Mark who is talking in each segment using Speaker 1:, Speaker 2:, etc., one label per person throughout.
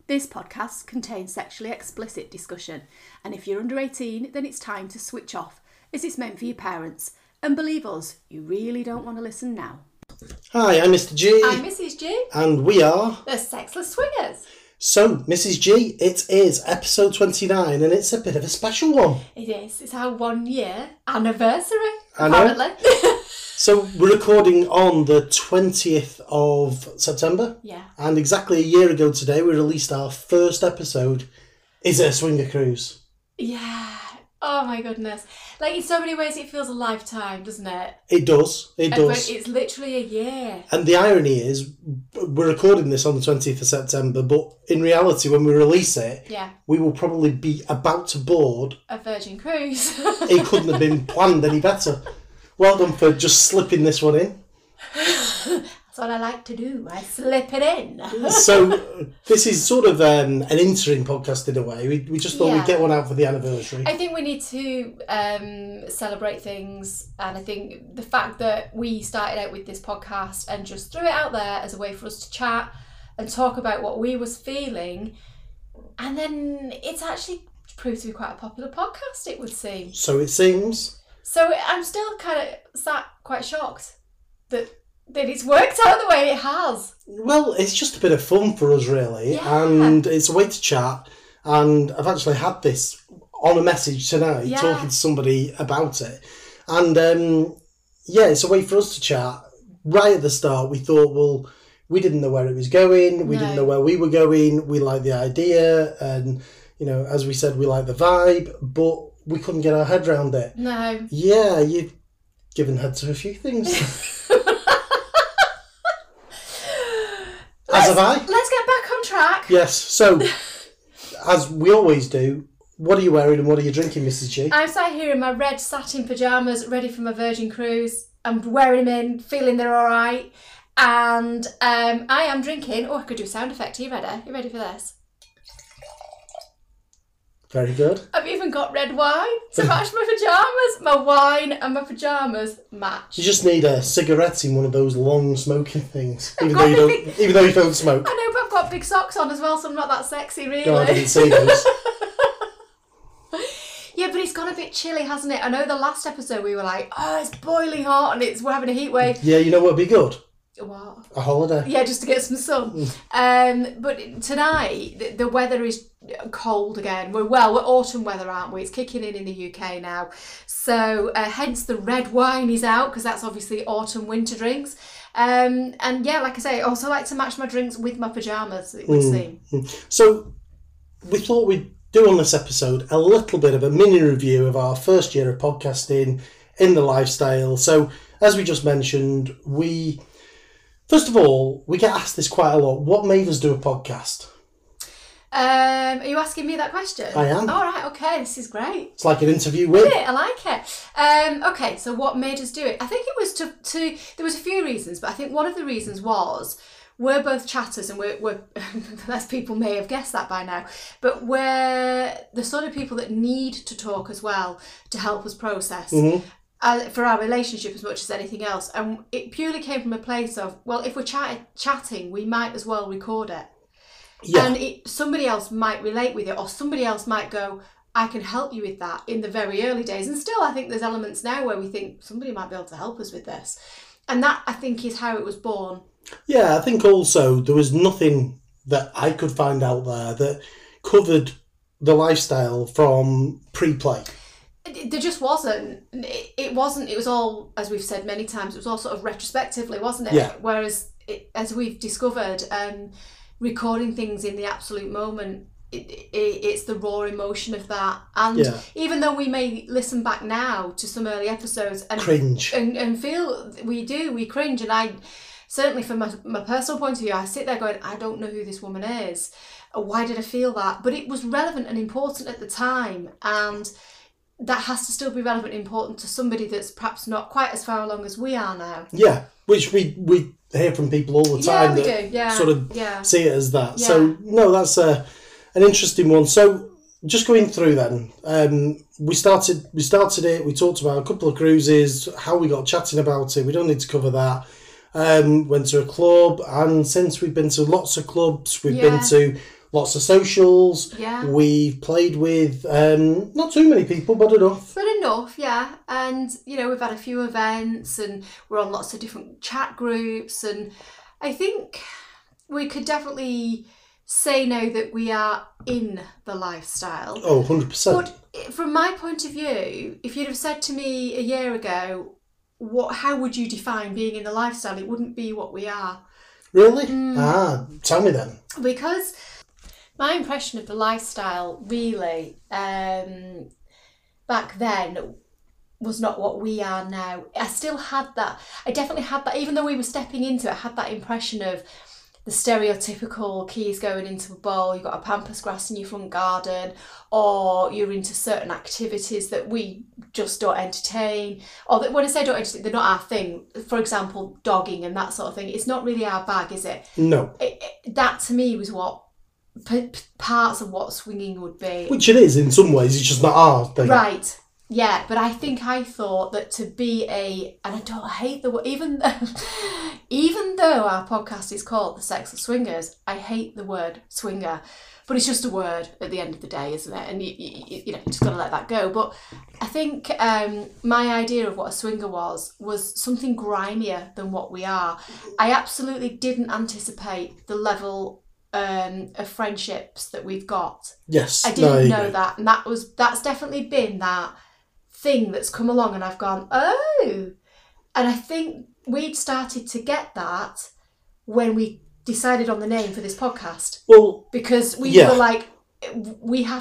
Speaker 1: This podcast contains sexually explicit discussion, and if you're under 18, then it's time to switch off, as it's meant for your parents. And believe us, you really don't want to listen now.
Speaker 2: Hi, I'm Mr. G.
Speaker 1: I'm Mrs. G.
Speaker 2: And we are...
Speaker 1: the Sexless Swingers.
Speaker 2: So, Mrs. G, it is episode 29, and it's a bit of a special one.
Speaker 1: It is. It's our 1 year anniversary,
Speaker 2: I know.
Speaker 1: apparently.
Speaker 2: So, we're recording on the 20th of September.
Speaker 1: Yeah.
Speaker 2: And exactly a year ago today, we released our first episode, Is It a Swinger Cruise?
Speaker 1: Yeah. Oh my goodness. Like, in so many ways it feels a lifetime, doesn't it?
Speaker 2: It does. It does.
Speaker 1: But it's literally a year.
Speaker 2: And the irony is, we're recording this on the 20th of September, but in reality, when we release it,
Speaker 1: Yeah.
Speaker 2: we will probably be about to board.
Speaker 1: A Virgin Cruise.
Speaker 2: It couldn't have been planned any better. Well done for just slipping this one in.
Speaker 1: That's what I like to do. I slip it in.
Speaker 2: So this is sort of an interim podcast in a way. We just thought we'd get one out for the anniversary.
Speaker 1: I think we need to celebrate things, and I think the fact that we started out with this podcast and just threw it out there as a way for us to chat and talk about what we was feeling, and then it's actually proved to be quite a popular podcast, it would seem.
Speaker 2: So it seems.
Speaker 1: So I'm still kind of sat quite shocked that it's worked out the way it has.
Speaker 2: Well, it's just a bit of fun for us, really.
Speaker 1: Yeah.
Speaker 2: And it's a way to chat. And I've actually had this on a message tonight, talking to somebody about it. And, it's a way for us to chat. Right at the start, we thought, well, we didn't know where it was going. We didn't know where we were going. We liked the idea. And, as we said, we liked the vibe. But we couldn't get our head around it.
Speaker 1: No.
Speaker 2: Yeah, you've given head to a few things. As have I.
Speaker 1: Let's get back on track.
Speaker 2: Yes, so, as we always do, what are you wearing and what are you drinking, Mrs. G?
Speaker 1: I'm sat here in my red satin pyjamas, ready for my Virgin Cruise. I'm wearing them in, feeling they're all right. And I am drinking... Oh, I could do a sound effect. Are you ready? You ready for this?
Speaker 2: Very good.
Speaker 1: I've even got red wine to match my pyjamas. My wine and my pyjamas match.
Speaker 2: You just need a cigarette in one of those long smoking things, even though you don't smoke.
Speaker 1: I know, but I've got big socks on as well, so I'm not that sexy, really.
Speaker 2: No, I didn't see those.
Speaker 1: Yeah, but it's gone a bit chilly, hasn't it? I know the last episode we were like, oh, it's boiling hot and we're having a heat wave.
Speaker 2: Yeah, you know what would be good?
Speaker 1: What?
Speaker 2: A holiday.
Speaker 1: Yeah, just to get some sun. But tonight, the weather is cold again. We're autumn weather, aren't we? It's kicking in the UK now. So hence the red wine is out, because that's obviously autumn winter drinks. And yeah, like I say, I also like to match my drinks with my pyjamas, it would seem.
Speaker 2: So we thought we'd do on this episode a little bit of a mini review of our first year of podcasting in the lifestyle. So as we just mentioned, first of all, we get asked this quite a lot. What made us do a podcast?
Speaker 1: Are you asking me that question?
Speaker 2: I am.
Speaker 1: All right, okay, this is great.
Speaker 2: It's like an interview with.
Speaker 1: I like it. Okay, so what made us do it? I think it was to there was a few reasons, but I think one of the reasons was we're both chatters, and we're less people may have guessed that by now, but we're the sort of people that need to talk as well to help us process. For our relationship as much as anything else. And it purely came from a place of, well, if we're chatting, we might as well record it. Yeah. And somebody else might relate with it, or somebody else might go, I can help you with that in the very early days. And still, I think there's elements now where we think somebody might be able to help us with this. And that, I think, is how it was born.
Speaker 2: Yeah, I think also there was nothing that I could find out there that covered the lifestyle from pre-play.
Speaker 1: There just wasn't. It wasn't. It was all, as we've said many times, it was all sort of retrospectively, wasn't it?
Speaker 2: Yeah.
Speaker 1: Whereas, as we've discovered, recording things in the absolute moment, it's the raw emotion of that. And even though we may listen back now to some early episodes and
Speaker 2: cringe
Speaker 1: and feel we cringe, and I certainly from my personal point of view, I sit there going, I don't know who this woman is. Why did I feel that? But it was relevant and important at the time, and that has to still be relevant and important to somebody that's perhaps not quite as far along as we are now.
Speaker 2: Yeah, which we hear from people all the time sort of see it as that. Yeah. So, no, that's an interesting one. So, just going through then, we started it, we talked about a couple of cruises, how we got chatting about it, we don't need to cover that. Went to a club, and since we've been to lots of clubs, we've been to lots of socials.
Speaker 1: Yeah.
Speaker 2: We've played with not too many people, but enough.
Speaker 1: But enough, yeah. And, we've had a few events and we're on lots of different chat groups. And I think we could definitely say now that we are in the lifestyle.
Speaker 2: Oh, 100%.
Speaker 1: But from my point of view, if you'd have said to me a year ago, how would you define being in the lifestyle? It wouldn't be what we are.
Speaker 2: Really? Tell me then.
Speaker 1: Because my impression of the lifestyle really back then was not what we are now. I still had that. I definitely had that, even though we were stepping into it, I had that impression of the stereotypical keys going into a bowl, you've got a pampas grass in your front garden, or you're into certain activities that we just don't entertain. Or that, when I say don't entertain, they're not our thing. For example, dogging and that sort of thing. It's not really our bag, is it?
Speaker 2: No.
Speaker 1: That to me was what parts of what swinging would be.
Speaker 2: Which it is in some ways, it's just not our thing.
Speaker 1: Right. Yeah, but I thought that to be and I don't hate the word, even though our podcast is called The Sexless Swingers, I hate the word swinger, but it's just a word at the end of the day, isn't it? And you just got to let that go. But I think my idea of what a swinger was something grimier than what we are. I absolutely didn't anticipate the level of friendships that we've got.
Speaker 2: Yes,
Speaker 1: I didn't know that, and that's definitely been that thing that's come along, and I've gone, oh. And I think we'd started to get that when we decided on the name for this podcast.
Speaker 2: Well,
Speaker 1: because we were like, there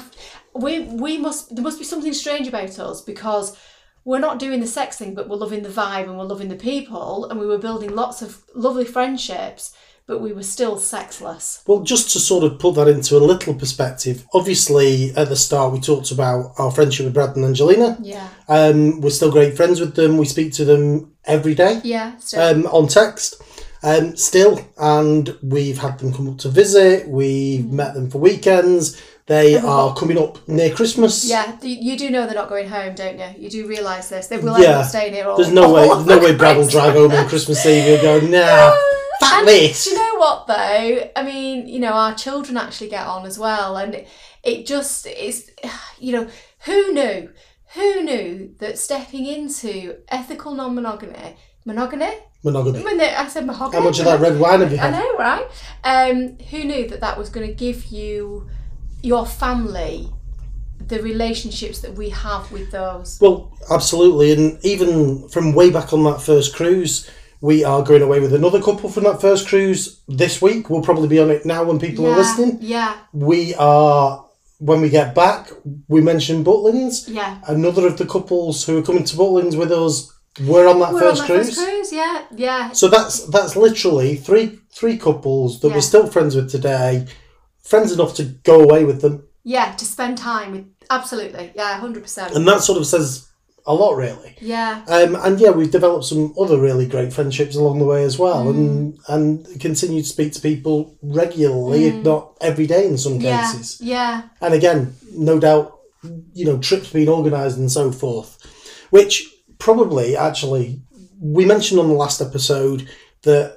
Speaker 1: must be something strange about us, because we're not doing the sex thing, but we're loving the vibe and we're loving the people, and we were building lots of lovely friendships, but we were still sexless.
Speaker 2: Well, just to sort of put that into a little perspective, obviously at the start we talked about our friendship with Brad and Angelina.
Speaker 1: Yeah.
Speaker 2: We're still great friends with them. We speak to them every day.
Speaker 1: Yeah, still.
Speaker 2: On text. Still, and we've had them come up to visit. We've met them for weekends. They are coming up near Christmas.
Speaker 1: Yeah, you do know they're not going home, don't you? You do realise this. They will end up staying here all.
Speaker 2: There's no way Brad will drive home on Christmas Eve and go, nah. This.
Speaker 1: Do you know what though? I mean, our children actually get on as well, and it just is. Who knew that stepping into ethical non-monogamy, monogamy. I said mahogany.
Speaker 2: How much of that red wine have you had?
Speaker 1: I know, right? Who knew that was going to give you your family the relationships that we have with those?
Speaker 2: Well, absolutely, and even from way back on that first cruise. We are going away with another couple from that first cruise this week. We'll probably be on it now when people are listening.
Speaker 1: Yeah.
Speaker 2: We are, when we get back, we mentioned Butlins.
Speaker 1: Yeah.
Speaker 2: Another of the couples who are coming to Butlins with us were on that first cruise.
Speaker 1: Yeah.
Speaker 2: So that's literally three couples that we're still friends with today, friends enough to go away with them.
Speaker 1: Yeah, to spend time with, absolutely. Yeah, 100%.
Speaker 2: And that sort of says a lot, really.
Speaker 1: Yeah.
Speaker 2: And we've developed some other really great friendships along the way as well, and continue to speak to people regularly, if not every day in some cases.
Speaker 1: Yeah.
Speaker 2: And again, no doubt, trips being organised and so forth, which probably actually we mentioned on the last episode that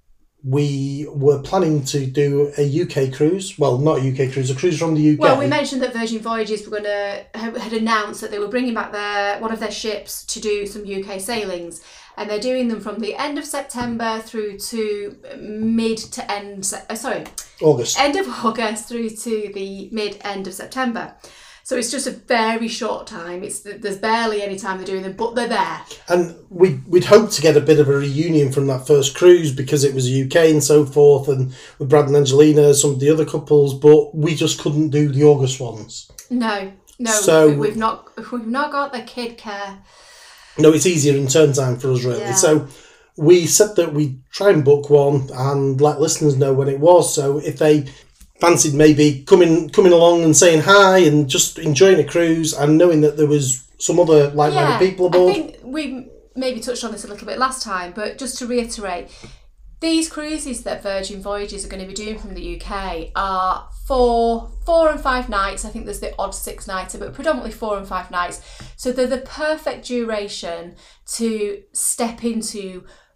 Speaker 2: we were planning to do a UK cruise. Well, not a UK cruise, a cruise from the UK.
Speaker 1: Well, we mentioned that Virgin Voyages were had announced that they were bringing back one of their ships to do some UK sailings, and they're doing them from the end of September through to
Speaker 2: August.
Speaker 1: End of August through to the mid-end of September. So it's just a very short time. There's barely any time they're doing them, but they're there.
Speaker 2: And we'd hoped to get a bit of a reunion from that first cruise because it was UK and so forth, and with Brad and Angelina, some of the other couples, but we just couldn't do the August ones.
Speaker 1: No.
Speaker 2: So
Speaker 1: we've not got the kid care.
Speaker 2: No, it's easier in turn time for us, really. Yeah. So we said that we'd try and book one and let listeners know when it was. So if they fancied maybe coming along and saying hi and just enjoying a cruise and knowing that there was some other like-minded people aboard.
Speaker 1: I think we maybe touched on this a little bit last time, but just to reiterate, these cruises that Virgin Voyages are going to be doing from the UK are 4 and 5 nights. I think there's the odd 6-nighter, but predominantly 4 and 5 nights. So they're the perfect duration to step into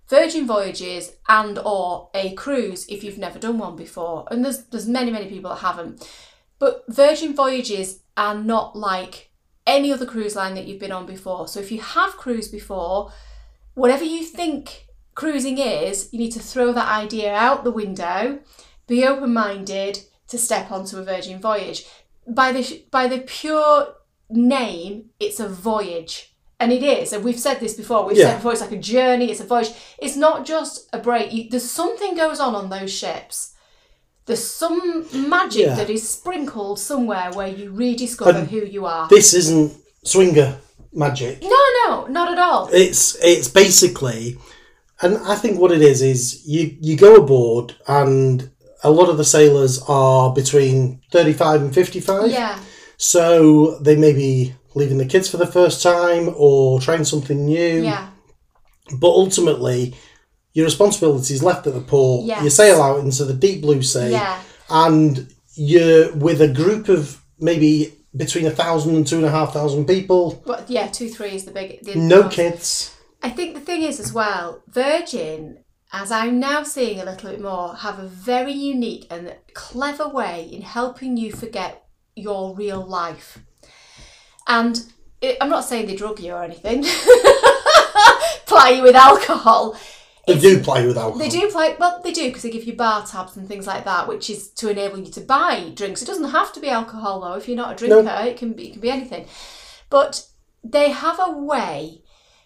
Speaker 1: Virgin Voyages and or a cruise if you've never done one before. And there's many, many people that haven't. But Virgin Voyages are not like any other cruise line that you've been on before. So if you have cruised before, whatever you think cruising is, you need to throw that idea out the window, be open-minded to step onto a Virgin Voyage. By the pure name, it's a voyage. And it is, and we've said this before, said before, it's like a journey, it's a voyage. It's not just a break. There's something goes on those ships. There's some magic that is sprinkled somewhere where you rediscover who you are.
Speaker 2: This isn't swinger magic.
Speaker 1: No, not at all.
Speaker 2: It's basically, and I think what it is you go aboard and a lot of the sailors are between 35 and 55.
Speaker 1: Yeah.
Speaker 2: So they may be leaving the kids for the first time or trying something new.
Speaker 1: Yeah.
Speaker 2: But ultimately, your responsibility is left at the port.
Speaker 1: Yes.
Speaker 2: You sail out into the deep blue sea.
Speaker 1: Yeah.
Speaker 2: And you're with a group of maybe between 1,000 and 2,500 people.
Speaker 1: Well, yeah, 2-3 is the big...
Speaker 2: No kids.
Speaker 1: I think the thing is as well, Virgin, as I'm now seeing a little bit more, have a very unique and clever way in helping you forget your real life. And I'm not saying they drug you or anything, ply you with alcohol.
Speaker 2: They do ply you with alcohol.
Speaker 1: They do because they give you bar tabs and things like that, which is to enable you to buy drinks. It doesn't have to be alcohol though. If you're not a drinker, it can be anything. But they have a way,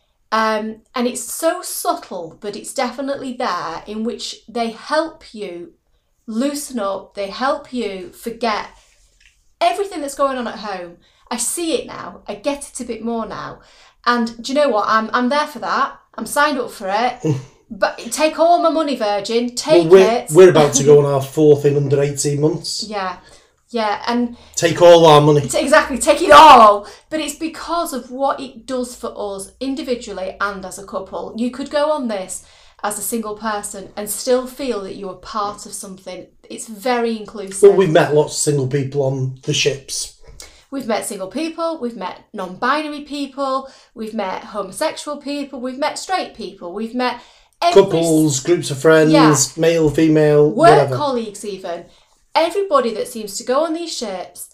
Speaker 1: and it's so subtle, but it's definitely there, in which they help you loosen up. They help you forget everything that's going on at home. I see it now. I get it a bit more now. And do you know what? I'm there for that. I'm signed up for it. But take all my money, Virgin. It.
Speaker 2: We're about to go on our 4th in under 18 months.
Speaker 1: Yeah. And
Speaker 2: take all our money.
Speaker 1: Exactly, take it all. But it's because of what it does for us individually and as a couple. You could go on this as a single person and still feel that you are part of something. It's very inclusive.
Speaker 2: Well, we've met lots of single people on the ships.
Speaker 1: We've met single people, we've met non-binary people, we've met homosexual people, we've met straight people, we've met
Speaker 2: couples, groups of friends, male, female,
Speaker 1: work
Speaker 2: whatever.
Speaker 1: colleagues even. Everybody that seems to go on these ships,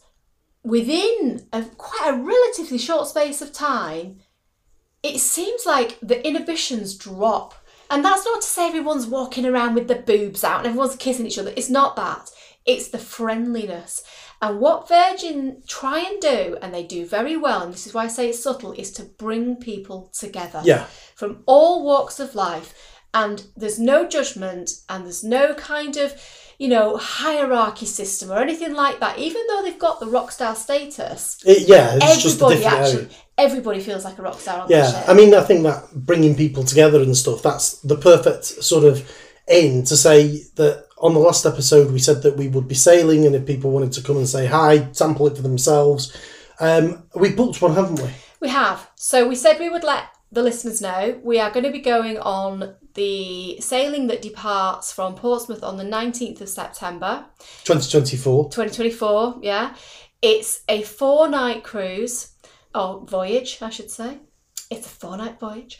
Speaker 1: within quite a relatively short space of time, it seems like the inhibitions drop. And that's not to say everyone's walking around with their boobs out and everyone's kissing each other. It's not that. It's the friendliness. And what Virgin try and do, and they do very well, and this is why I say it's subtle, is to bring people together from all walks of life. And there's no judgment and there's no kind of, hierarchy system or anything like that. Even though they've got the rock star status,
Speaker 2: it's just a different area.
Speaker 1: Everybody feels like a rock star on that ship.
Speaker 2: I mean, I think that bringing people together and stuff, that's the perfect sort of aim to say that. On the last episode, we said that we would be sailing, and if people wanted to come and say hi, sample it for themselves. We booked one, haven't we? We
Speaker 1: have. So we said we would let the listeners know. We are going to be going on the sailing that departs from Portsmouth on the 19th of September.
Speaker 2: 2024.
Speaker 1: 2024, yeah. It's a 4-night cruise, or voyage, I should say. It's a 4-night voyage.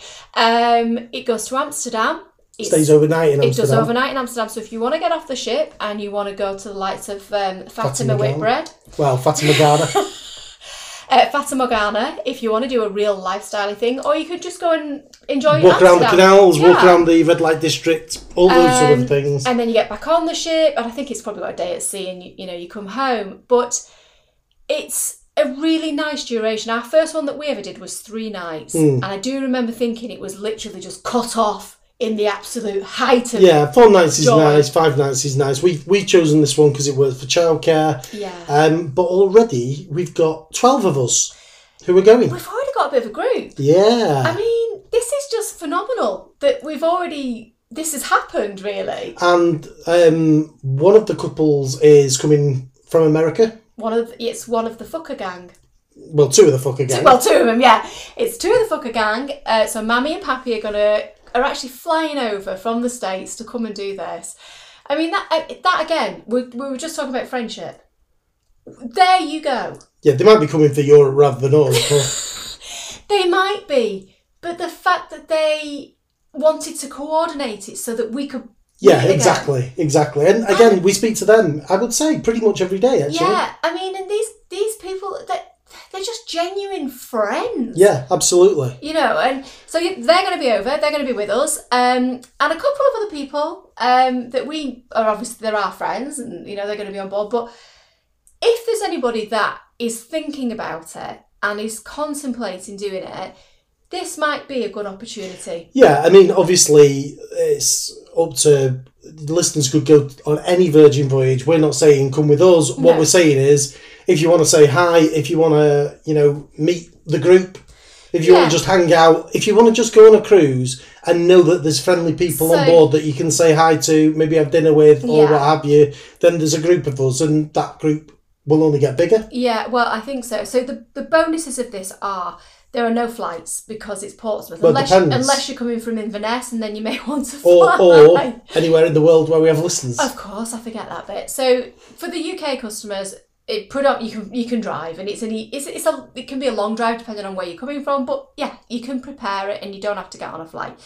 Speaker 1: It goes to Amsterdam.
Speaker 2: Stays overnight in Amsterdam.
Speaker 1: It does overnight in Amsterdam. So if you want to get off the ship and you want to go to the likes of Fatima Whitbread.
Speaker 2: Well, Fatima Ghana.
Speaker 1: Fata Morgana, if you want to do a real lifestyle thing, or you could just go and enjoy
Speaker 2: walk around the canals, walk around the red light district, all those sort of things.
Speaker 1: And then you get back on the ship, and I think it's probably got a day at sea, and you come home. But it's a really nice duration. Our first one that we ever did was 3 nights, and I do remember thinking it was literally just cut off in the absolute height of
Speaker 2: 4 nights is nice, 5 nights is nice. We've chosen this one because it works for childcare. But already we've got 12 of us who are going.
Speaker 1: We've already got a bit of a group.
Speaker 2: Yeah.
Speaker 1: I mean, this is just phenomenal that this has happened, really.
Speaker 2: And one of the couples is coming from America.
Speaker 1: It's one of the Fucker gang.
Speaker 2: Well, 2 of the Fucker gang.
Speaker 1: Well, 2 of them, yeah. It's 2 of the Fucker gang. So Mammy and Pappy are actually flying over from the States to come and do this. I mean, that again, we were just talking about friendship. There you go.
Speaker 2: Yeah, they might be coming for Europe rather than us.
Speaker 1: They might be. But the fact that they wanted to coordinate it so that we could.
Speaker 2: Yeah, exactly. And again, we speak to them, I would say, pretty much every day, actually.
Speaker 1: Yeah, I mean, and these people, they're just genuine friends.
Speaker 2: Yeah, absolutely.
Speaker 1: You know, and so they're going to be over, they're going to be with us, and a couple of other people that we are obviously, they're our friends, and, you know, they're going to be on board. But if there's anybody that is thinking about it and is contemplating doing it, this might be a good opportunity.
Speaker 2: Yeah, I mean, obviously, it's up to listeners could go on any Virgin Voyage. We're not saying come with us. What we're saying is, if you want to say hi, if you want to, you know, meet the group, if you want to just hang out, if you want to just go on a cruise and know that there's friendly people on board that you can say hi to, maybe have dinner with or what have you, then there's a group of us and that group will only get bigger. Yeah,
Speaker 1: well, I think so. So the bonuses of this are, there are no flights because it's Portsmouth.
Speaker 2: Well,
Speaker 1: unless you're coming from Inverness, and then you may want to fly.
Speaker 2: Or anywhere in the world where we have listeners.
Speaker 1: Of course, I forget that bit. So for the UK customers, you can drive, and it can be a long drive depending on where you're coming from. But yeah, you can prepare it, and you don't have to get on a flight.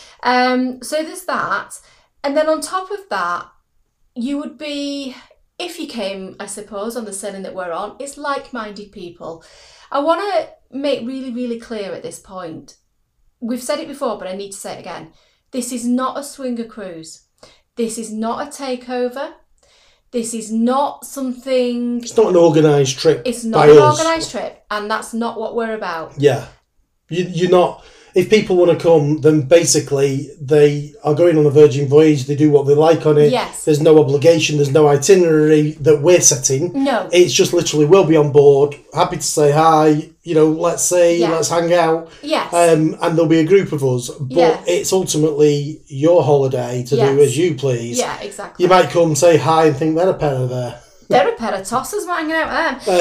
Speaker 1: So there's that, and then on top of that, you would be, if you came, I suppose, on the sailing that we're on, it's like-minded people. I want to make really, really clear at this point. We've said it before, but I need to say it again. This is not a swinger cruise. This is not a takeover. This is not something...
Speaker 2: It's not an organised trip.
Speaker 1: It's not an organised trip, and that's not what we're about.
Speaker 2: Yeah. You're not... If people want to come, then basically they are going on a Virgin Voyage. They do what they like on it.
Speaker 1: Yes.
Speaker 2: There's no obligation. There's no itinerary that we're setting.
Speaker 1: No.
Speaker 2: It's just literally, we'll be on board. Happy to say hi. You know, let's hang out.
Speaker 1: Yes.
Speaker 2: And there'll be a group of us. But it's ultimately your holiday to do as you please.
Speaker 1: Yeah, exactly.
Speaker 2: You might come, say hi, and think, they're a pair of there.
Speaker 1: They're a pair of tossers hanging out there.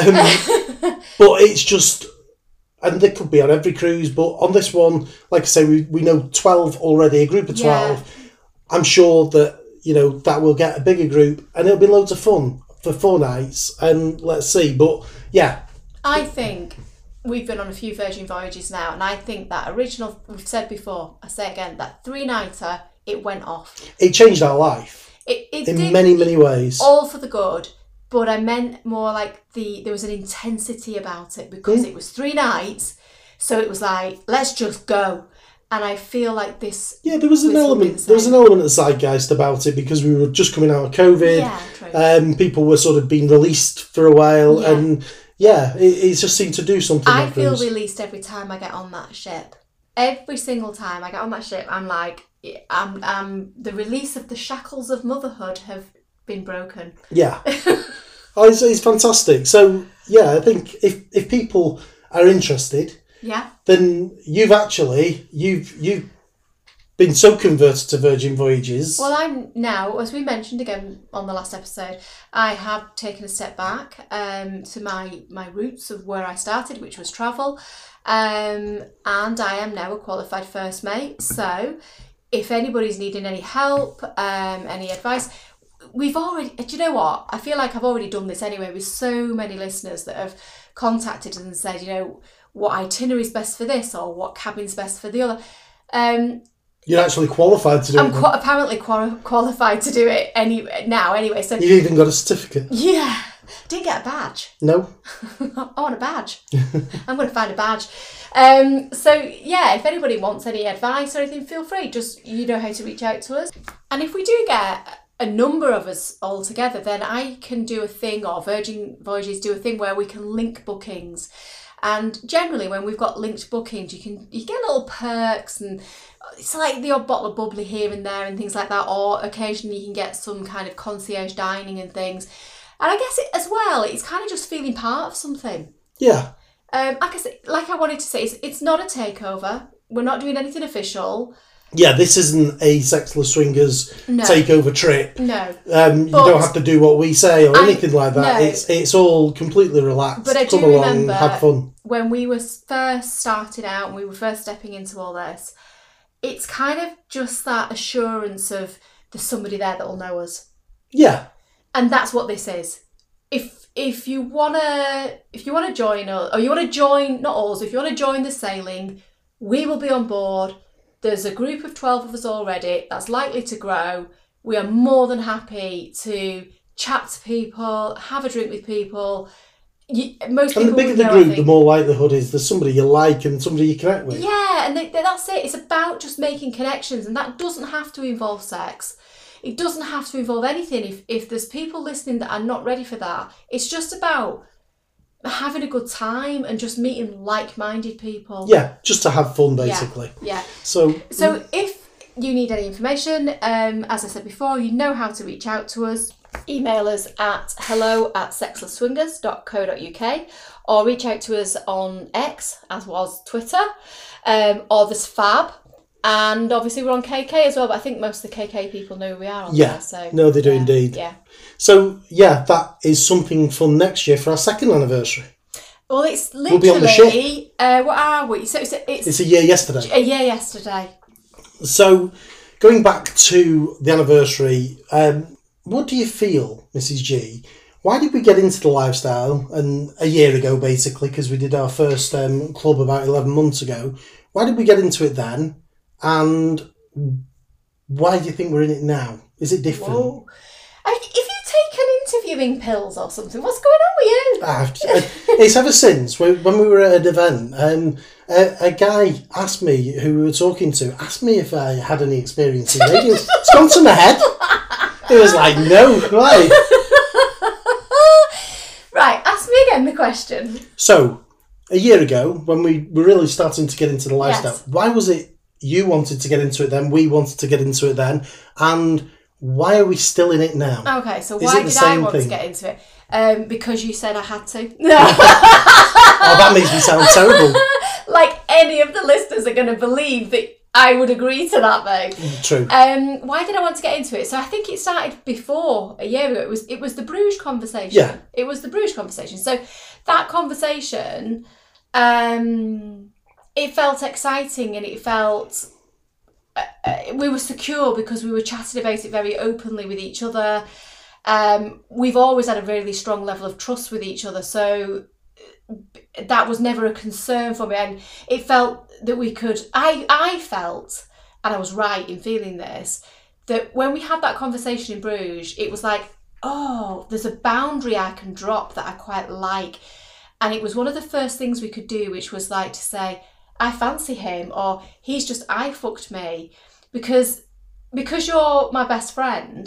Speaker 2: But it's just... And they could be on every cruise, but on this one, like I say, we know 12 already, a group of 12. Yeah. I'm sure that, you know, that will get a bigger group and it'll be loads of fun for 4 nights. And let's see. But yeah.
Speaker 1: I think we've been on a few Virgin Voyages now, and I think that original, we've said before, I say again, that 3-nighter, it went off.
Speaker 2: It changed our life.
Speaker 1: It
Speaker 2: in
Speaker 1: did,
Speaker 2: many, many ways.
Speaker 1: All for the good. But I meant more like there was an intensity about it because it was 3 nights. So it was like, let's just go. And I feel like this...
Speaker 2: Yeah, there was an element of zeitgeist about it because we were just coming out of COVID.
Speaker 1: Yeah, true.
Speaker 2: People were sort of being released for a while. Yeah. And yeah, it just seemed to do something.
Speaker 1: I feel released every time I get on that ship. Every single time I get on that ship, I'm like, the release of the shackles of motherhood have been broken.
Speaker 2: Yeah. It's fantastic. So yeah, I think if people are interested, then you've been so converted to Virgin Voyages.
Speaker 1: Well, I'm now, as we mentioned again on the last episode, I have taken a step back to my roots of where I started, which was travel, and I am now a qualified first mate. So if anybody's needing any help, any advice. We've already, do you know what? I feel like I've already done this anyway with so many listeners that have contacted and said, you know, what itinerary is best for this or what cabin's best for the other.
Speaker 2: You're actually qualified to do it.
Speaker 1: I'm apparently qualified to do it anyway. So
Speaker 2: you've even got a certificate.
Speaker 1: Yeah. Didn't get a badge.
Speaker 2: No.
Speaker 1: I want a badge. I'm going to find a badge. So yeah, if anybody wants any advice or anything, feel free. Just, you know how to reach out to us. And if we do get a number of us all together, then I can do a thing, or Virgin Voyages do a thing where we can link bookings. And generally when we've got linked bookings, you get little perks, and it's like the odd bottle of bubbly here and there and things like that, or occasionally you can get some kind of concierge dining and things. And I guess it's kind of just feeling part of something.
Speaker 2: Yeah.
Speaker 1: Like I wanted to say, it's not a takeover. We're not doing anything official.
Speaker 2: Yeah, this isn't a Sexless Swingers takeover trip.
Speaker 1: No.
Speaker 2: You don't have to do what we say or anything like that. No. It's all completely relaxed.
Speaker 1: But I
Speaker 2: Come
Speaker 1: do
Speaker 2: along,
Speaker 1: remember
Speaker 2: have fun.
Speaker 1: When we were first started out and we were first stepping into all this, it's kind of just that assurance of there's somebody there that will know us.
Speaker 2: Yeah.
Speaker 1: And that's what this is. If you wanna join us, or you wanna join, not us, if you wanna join the sailing, we will be on board. there's a group of 12 of us already that's likely to grow. We are more than happy to chat to people, have a drink with people. Most people,
Speaker 2: and the bigger the group, the more likelihood is there's somebody you like and somebody you connect with.
Speaker 1: Yeah, and that's it. It's about just making connections, and that doesn't have to involve sex. It doesn't have to involve anything. If there's people listening that are not ready for that, it's just about having a good time and just meeting like-minded people.
Speaker 2: Yeah, just to have fun, basically.
Speaker 1: Yeah.
Speaker 2: So
Speaker 1: if you need any information, as I said before, you know how to reach out to us. Email us at hello@sexlessswingers.co.uk or reach out to us on X, as was Twitter, or there's Fab. And obviously we're on KK as well, but I think most of the KK people know who we are on there. So,
Speaker 2: no, they do indeed.
Speaker 1: Yeah.
Speaker 2: So, that is something fun next year for our second anniversary.
Speaker 1: Well, it's literally...
Speaker 2: We'll be on the ship.
Speaker 1: What are we? So
Speaker 2: it's a year yesterday.
Speaker 1: A year yesterday.
Speaker 2: So, going back to the anniversary, what do you feel, Mrs. G? Why did we get into the lifestyle? And a year ago, basically, because we did our first club about 11 months ago. Why did we get into it then? And why do you think we're in it now? Is it different?
Speaker 1: Whoa. If you taken interviewing pills or something, what's going on with you?
Speaker 2: It's ever since, when we were at an event, a guy asked me, who we were talking to, asked me if I had any experience in radio. It's gone to my head. It was like, no, right.
Speaker 1: Right, ask me again the question.
Speaker 2: So, a year ago, when we were really starting to get into the lifestyle, why was it you wanted to get into it then, we wanted to get into it then, and why are we still in it now?
Speaker 1: Okay, so why did I want to get into it? Because you said I had to.
Speaker 2: Oh, that makes me sound terrible.
Speaker 1: Like any of the listeners are going to believe that I would agree to that, though.
Speaker 2: True.
Speaker 1: Why did I want to get into it? So I think it started before, a year ago. It was the Bruges conversation.
Speaker 2: Yeah.
Speaker 1: It was the Bruges conversation. So that conversation, it felt exciting, and it felt we were secure because we were chatting about it very openly with each other. We've always had a really strong level of trust with each other, so that was never a concern for me. And it felt that we could, I felt, and I was right in feeling this, that when we had that conversation in Bruges, it was like, oh, there's a boundary I can drop that I quite like. And it was one of the first things we could do, which was like to say, I fancy him, or he's just I fucked me, because you're my best friend,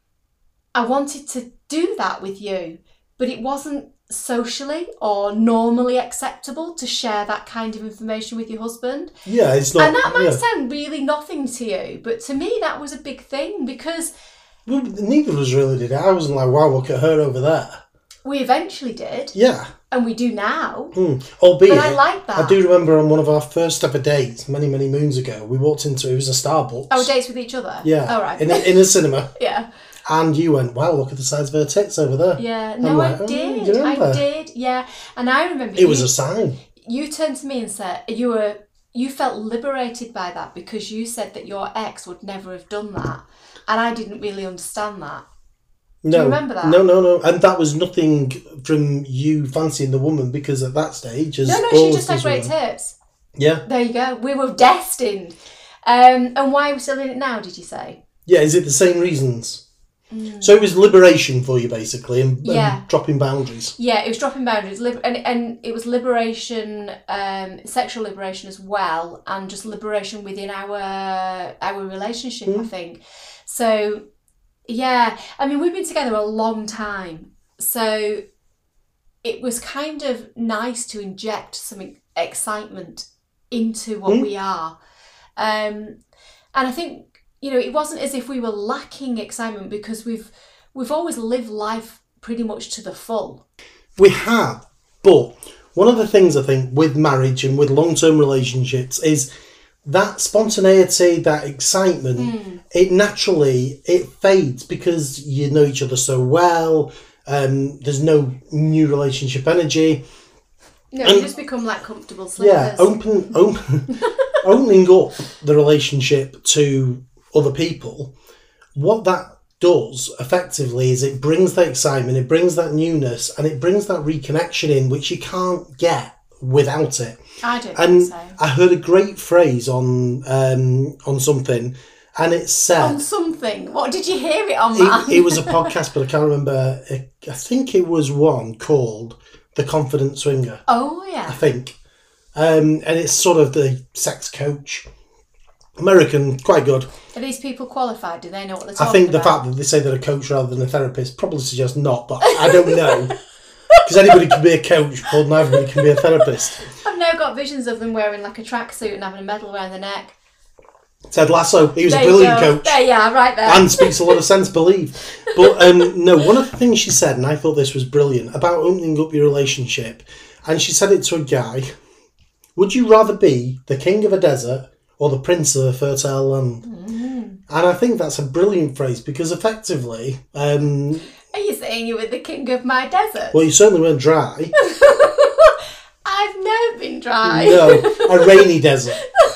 Speaker 1: I wanted to do that with you, but it wasn't socially or normally acceptable to share that kind of information with your husband.
Speaker 2: Yeah, it's not.
Speaker 1: And that might sound really nothing to you, but to me that was a big thing, because
Speaker 2: well, neither of us really did it. I wasn't like, wow, look at her over there.
Speaker 1: We eventually did.
Speaker 2: Yeah.
Speaker 1: And we do now.
Speaker 2: Albeit,
Speaker 1: but I like that.
Speaker 2: I do remember on one of our first ever dates, many, many moons ago, we walked into, it was a Starbucks.
Speaker 1: Oh, dates with each other?
Speaker 2: Yeah.
Speaker 1: Oh, right.
Speaker 2: In a cinema.
Speaker 1: Yeah.
Speaker 2: And you went, wow, look at the size of her tits over there.
Speaker 1: Yeah. No, like, I did. I did, yeah. And I remember...
Speaker 2: It was a sign.
Speaker 1: You turned to me and said, you felt liberated by that because you said that your ex would never have done that. And I didn't really understand that.
Speaker 2: No,
Speaker 1: do you remember that?
Speaker 2: No. And that was nothing from you fancying the woman, because at that stage...
Speaker 1: No, she just had great tips.
Speaker 2: Yeah.
Speaker 1: There you go. We were destined. And why are we still in it now, did you say?
Speaker 2: Yeah, is it the same reasons? So it was liberation for you, basically, and dropping boundaries.
Speaker 1: Yeah, it was dropping boundaries, and it was liberation, sexual liberation as well, and just liberation within our relationship, I think. So, yeah, I mean, we've been together a long time, so it was kind of nice to inject some excitement into what we are. And I think, you know, it wasn't as if we were lacking excitement, because we've always lived life pretty much to the full.
Speaker 2: We have, but one of the things I think with marriage and with long-term relationships is that spontaneity, that excitement, it fades because you know each other so well. There's no new relationship energy.
Speaker 1: No, you just become like comfortable sleepers.
Speaker 2: Yeah, opening up the relationship to other people, what that does effectively is it brings that excitement, it brings that newness, and it brings that reconnection in, which you can't get without it.
Speaker 1: I don't
Speaker 2: And
Speaker 1: think so.
Speaker 2: I heard a great phrase on something, and it said...
Speaker 1: On something? What did you hear it on, man?
Speaker 2: It was a podcast, but I can't remember. I think it was one called The Confident Swinger.
Speaker 1: Oh, yeah.
Speaker 2: I think. And it's sort of the sex coach. American, quite good.
Speaker 1: Are these people qualified? Do they know what they're talking about?
Speaker 2: I think the fact that they say they're a coach rather than a therapist probably suggests not, but I don't know. Because anybody can be a coach, but not everybody can be a therapist.
Speaker 1: I've now got visions of them wearing like a tracksuit and having a medal around their neck.
Speaker 2: Ted Lasso, he was a brilliant coach.
Speaker 1: There you are, right there.
Speaker 2: And speaks a lot of sense, believe. But no, one of the things she said, and I thought this was brilliant, about opening up your relationship, and she said it to a guy, would you rather be the king of a desert or the prince of a fertile land? And I think that's a brilliant phrase, because effectively...
Speaker 1: Are you saying you were the king of my desert?
Speaker 2: Well, you certainly weren't dry.
Speaker 1: I've never been dry.
Speaker 2: No, a rainy desert.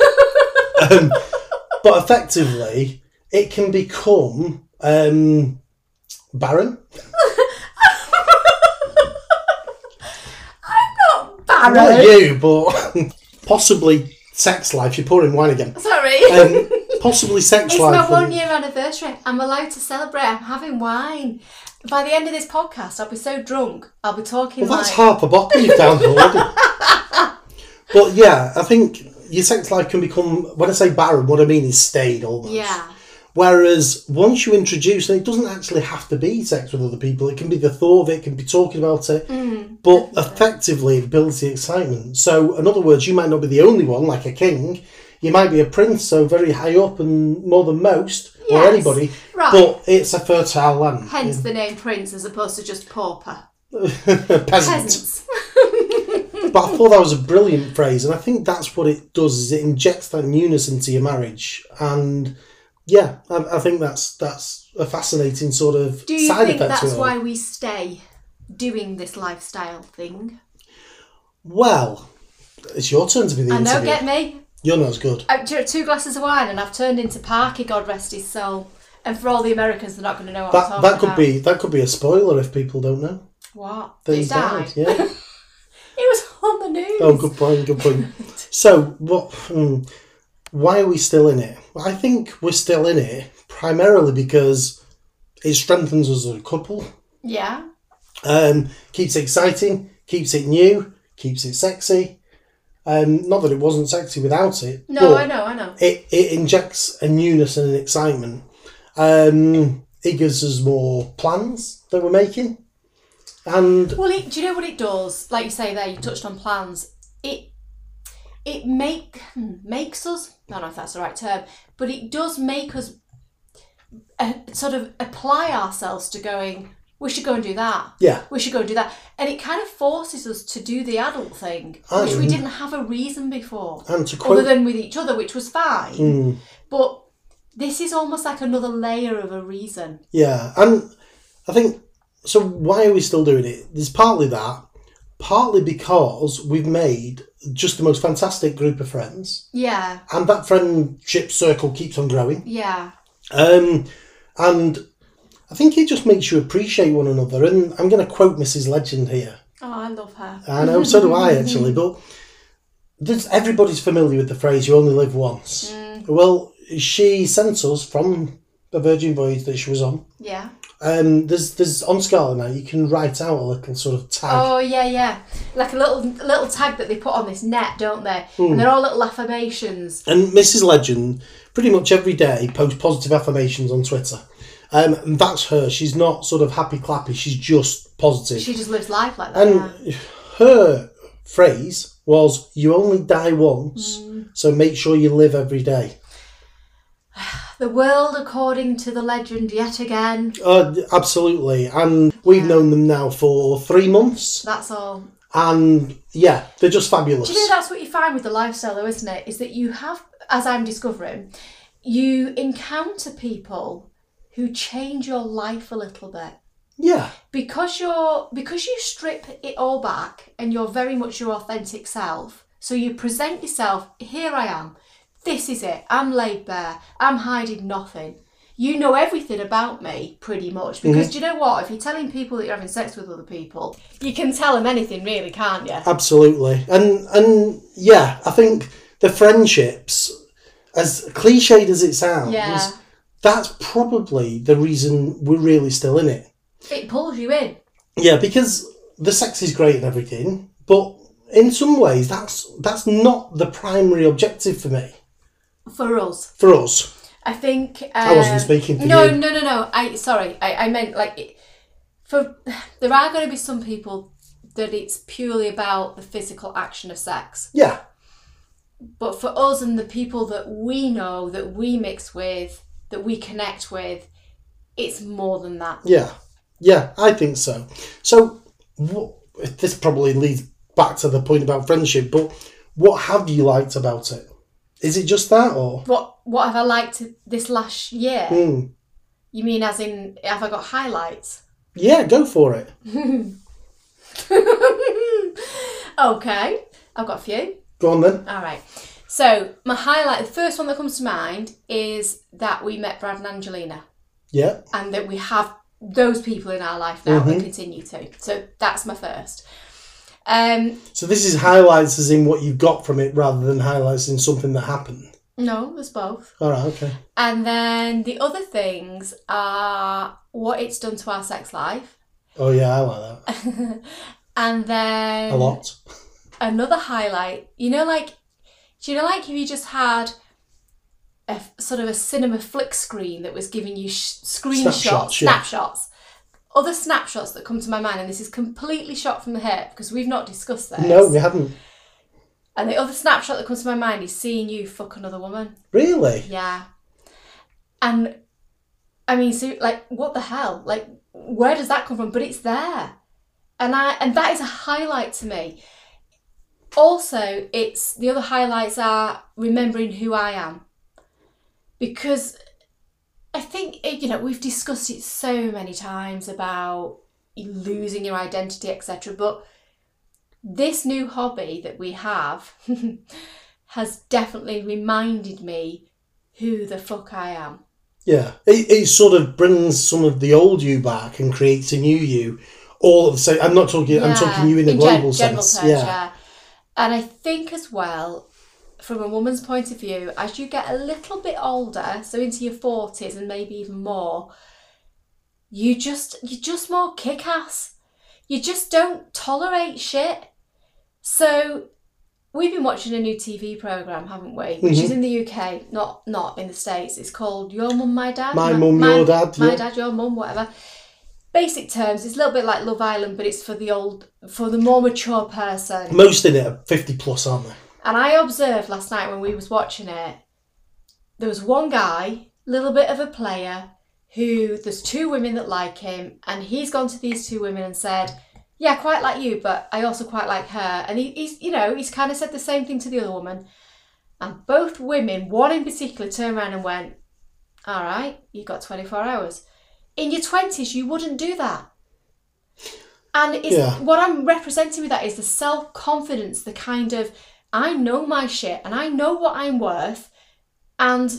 Speaker 2: But effectively, it can become barren.
Speaker 1: I'm not barren.
Speaker 2: Not you, but possibly sex life. You're pouring wine again.
Speaker 1: Sorry.
Speaker 2: Possibly sex
Speaker 1: It's
Speaker 2: life.
Speaker 1: my 1 year anniversary. I'm allowed to celebrate. I'm having wine. By the end of this podcast, I'll be so drunk. I'll be talking
Speaker 2: Well, that's half a bottle you've downed already. But yeah, I think your sex life can become, when I say barren, what I mean is stayed almost.
Speaker 1: Yeah.
Speaker 2: Whereas once you introduce, and it doesn't actually have to be sex with other people, it can be the thought of it, it can be talking about it, but effectively it builds the excitement. So in other words, you might not be the only one, like a king, you might be a prince, so very high up and more than most, or
Speaker 1: Yes,
Speaker 2: anybody,
Speaker 1: right.
Speaker 2: but it's a fertile land.
Speaker 1: Hence the name Prince as opposed to just pauper.
Speaker 2: Peasant.
Speaker 1: Peasants.
Speaker 2: But I thought that was a brilliant phrase, and I think that's what it does, is it injects that newness into your marriage. And yeah, I think that's a fascinating sort of
Speaker 1: Do you
Speaker 2: side
Speaker 1: think
Speaker 2: effect to
Speaker 1: that's
Speaker 2: it.
Speaker 1: why we stay doing this lifestyle thing?
Speaker 2: Well, it's your turn to be the
Speaker 1: I know,
Speaker 2: interviewer.
Speaker 1: get me?
Speaker 2: You're not as good.
Speaker 1: I've drunk 2 glasses of wine and I've turned into Parky, God rest his soul. And for all the Americans, they're not going to know what I'm talking about.
Speaker 2: That could be a spoiler if people don't know.
Speaker 1: What?
Speaker 2: That
Speaker 1: He
Speaker 2: he's
Speaker 1: died?
Speaker 2: Yeah.
Speaker 1: It was on the news.
Speaker 2: Oh, good point. Good point. So, why are we still in it? Well, I think we're still in it primarily because it strengthens us as a couple.
Speaker 1: Yeah.
Speaker 2: Keeps it exciting, keeps it new, keeps it sexy. Not that it wasn't sexy without it.
Speaker 1: No,
Speaker 2: but
Speaker 1: I know.
Speaker 2: It injects a newness and an excitement. It gives us more plans that we're making. And
Speaker 1: Well, do you know what it does? Like you say there, you touched on plans. It makes us, I don't know if that's the right term, but it does make us sort of apply ourselves to going, we should go and do that.
Speaker 2: Yeah.
Speaker 1: We should go and do that. And it kind of forces us to do the adult thing, which we didn't have a reason before.
Speaker 2: And to quote,
Speaker 1: other than with each other, which was fine. But this is almost like another layer of a reason.
Speaker 2: yeah, and I think, so why are we still doing it? There's partly that, partly because we've made just the most fantastic group of friends.
Speaker 1: Yeah.
Speaker 2: And that friendship circle keeps on growing.
Speaker 1: Yeah.
Speaker 2: And I think it just makes you appreciate one another. And I'm going to quote Mrs. Legend here.
Speaker 1: Oh, I love her.
Speaker 2: I know, so do I actually. But everybody's familiar with the phrase, you only live once. Well, she sent us from the Virgin Voyage that she was on.
Speaker 1: Yeah.
Speaker 2: There's on Scarlet now, you can write out a little sort of tag.
Speaker 1: Oh yeah, like a little tag that they put on this net, don't they? And they're all little affirmations.
Speaker 2: And Mrs. Legend, pretty much every day, posts positive affirmations on Twitter. And that's her. She's not sort of happy clappy. She's just positive.
Speaker 1: She just lives life like that.
Speaker 2: And her phrase was, "You only die once, so make sure you live every day."
Speaker 1: The world according to the legend yet again.
Speaker 2: Absolutely. And we've known them now for 3 months.
Speaker 1: That's all.
Speaker 2: And yeah, they're just fabulous.
Speaker 1: Do you know that's what you find with the lifestyle though, isn't it? Is that you have, as I'm discovering, you encounter people who change your life a little bit.
Speaker 2: Yeah.
Speaker 1: Because you strip it all back and you're very much your authentic self. So you present yourself, here I am. This is it. I'm laid bare. I'm hiding nothing. you know everything about me pretty much. Because do you know what? If you're telling people that you're having sex with other people, you can tell them anything, really, can't you?
Speaker 2: Absolutely. And yeah, I think the friendships, as cliched as it sounds, that's probably the reason we're really still in it.
Speaker 1: It pulls you in.
Speaker 2: Yeah, because the sex is great and everything, but in some ways that's not the primary objective for me.
Speaker 1: For us.
Speaker 2: For us.
Speaker 1: I think...
Speaker 2: I wasn't speaking for you.
Speaker 1: No. I meant like... There are going to be some people that it's purely about the physical action of sex.
Speaker 2: Yeah.
Speaker 1: But for us and the people that we know, that we mix with, that we connect with, it's more than that.
Speaker 2: Yeah, I think so. So, this probably leads back to the point about friendship, but what have you liked about it? Is it just that, or
Speaker 1: what have I liked this last year? You mean as in, have I got highlights?
Speaker 2: Yeah, go for it.
Speaker 1: Okay, I've got a few.
Speaker 2: Go on then.
Speaker 1: All right. So my highlight, the first one that comes to mind is that we met Brad and Angelina.
Speaker 2: Yeah.
Speaker 1: And that we have those people in our life now and continue to. So that's my first.
Speaker 2: So this is highlights as in what you got from it rather than highlights in something that happened?
Speaker 1: No, there's both.
Speaker 2: All right, okay.
Speaker 1: And then the other things are what it's done to our sex life.
Speaker 2: Oh yeah, I like that.
Speaker 1: And then...
Speaker 2: A lot.
Speaker 1: Another highlight, do you know like if you just had a sort of a cinema flick screen that was giving you snapshots, other snapshots that come to my mind, and this is completely shot from the hip because we've not discussed this.
Speaker 2: No, we haven't.
Speaker 1: And the other snapshot that comes to my mind is seeing you fuck another woman.
Speaker 2: Really?
Speaker 1: Yeah. And I mean, so like, what the hell? Like, where does that come from? But it's there, and that is a highlight to me. Also, it's the other highlights are remembering who I am, because I think, we've discussed it so many times about losing your identity, etc. But this new hobby that we have has definitely reminded me who the fuck I am.
Speaker 2: Yeah, it sort of brings some of the old you back and creates a new you. All of the same. I'm talking you in a global sense.
Speaker 1: Terms, yeah. And I think as well, from a woman's point of view, as you get a little bit older, so into your 40s and maybe even more, you're just more kick-ass. You just don't tolerate shit. So we've been watching a new TV programme, haven't we? Which is in the UK, not in the States. It's called Your Mum, My Dad.
Speaker 2: My Mum, Your Dad.
Speaker 1: My Dad, Your Mum, whatever. Basic terms, it's a little bit like Love Island, but it's for the more mature person.
Speaker 2: Most in it are 50 plus, aren't they?
Speaker 1: And I observed last night when we was watching it, there was one guy, little bit of a player, who there's two women that like him, and he's gone to these two women and said, yeah, I quite like you, but I also quite like her. And he's kind of said the same thing to the other woman. And both women, one in particular, turned around and went, all right, you've got 24 hours. In your 20s, you wouldn't do that. And what I'm representing with that is the self-confidence, the kind of, I know my shit and I know what I'm worth. And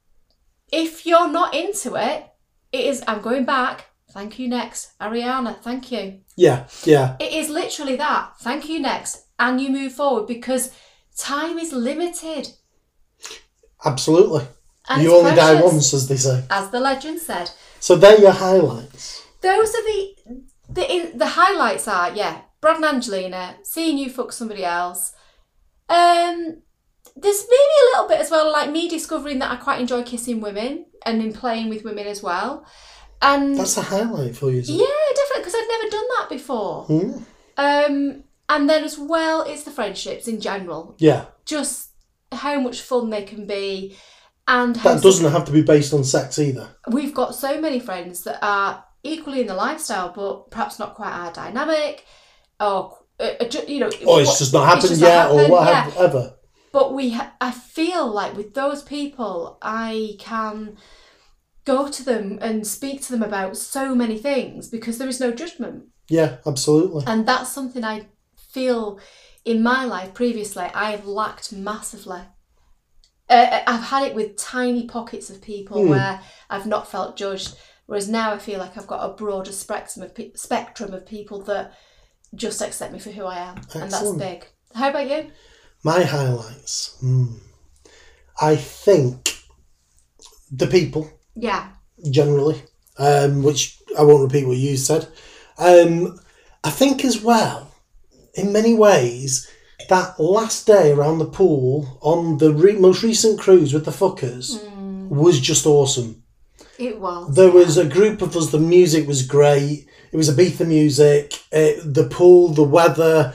Speaker 1: if you're not into it, it is, I'm going back. Thank you, next. Ariana, thank you.
Speaker 2: Yeah.
Speaker 1: It is literally that. Thank you, next. And you move forward because time is limited.
Speaker 2: Absolutely.
Speaker 1: And
Speaker 2: you only die once, as they say.
Speaker 1: As the legend said.
Speaker 2: So they're your highlights.
Speaker 1: Those are the highlights are, Brad and Angelina, seeing you fuck somebody else. There's maybe a little bit as well, like me discovering that I quite enjoy kissing women and in playing with women as well. And
Speaker 2: that's a highlight for you, isn't it?
Speaker 1: Yeah, definitely, because I've never done that before. And then as well, it's the friendships in general.
Speaker 2: Yeah.
Speaker 1: Just how much fun they can be. And
Speaker 2: that doesn't have to be based on sex either.
Speaker 1: We've got so many friends that are equally in the lifestyle, but perhaps not quite our dynamic, or
Speaker 2: it's just not happened yet, or whatever.
Speaker 1: But I feel like with those people, I can go to them and speak to them about so many things because there is no judgment.
Speaker 2: Yeah, absolutely.
Speaker 1: And that's something I feel in my life previously I've lacked massively. I've had it with tiny pockets of people where I've not felt judged, whereas now I feel like I've got a broader spectrum of people that just accept me for who I am. Excellent. And that's big. How about you?
Speaker 2: My highlights. I think the people.
Speaker 1: Yeah.
Speaker 2: Generally, which I won't repeat what you said. I think as well, in many ways, that last day around the pool on the most recent cruise with the fuckers was just awesome.
Speaker 1: It was.
Speaker 2: There was a group of us, the music was great. It was Ibiza music, the pool, the weather,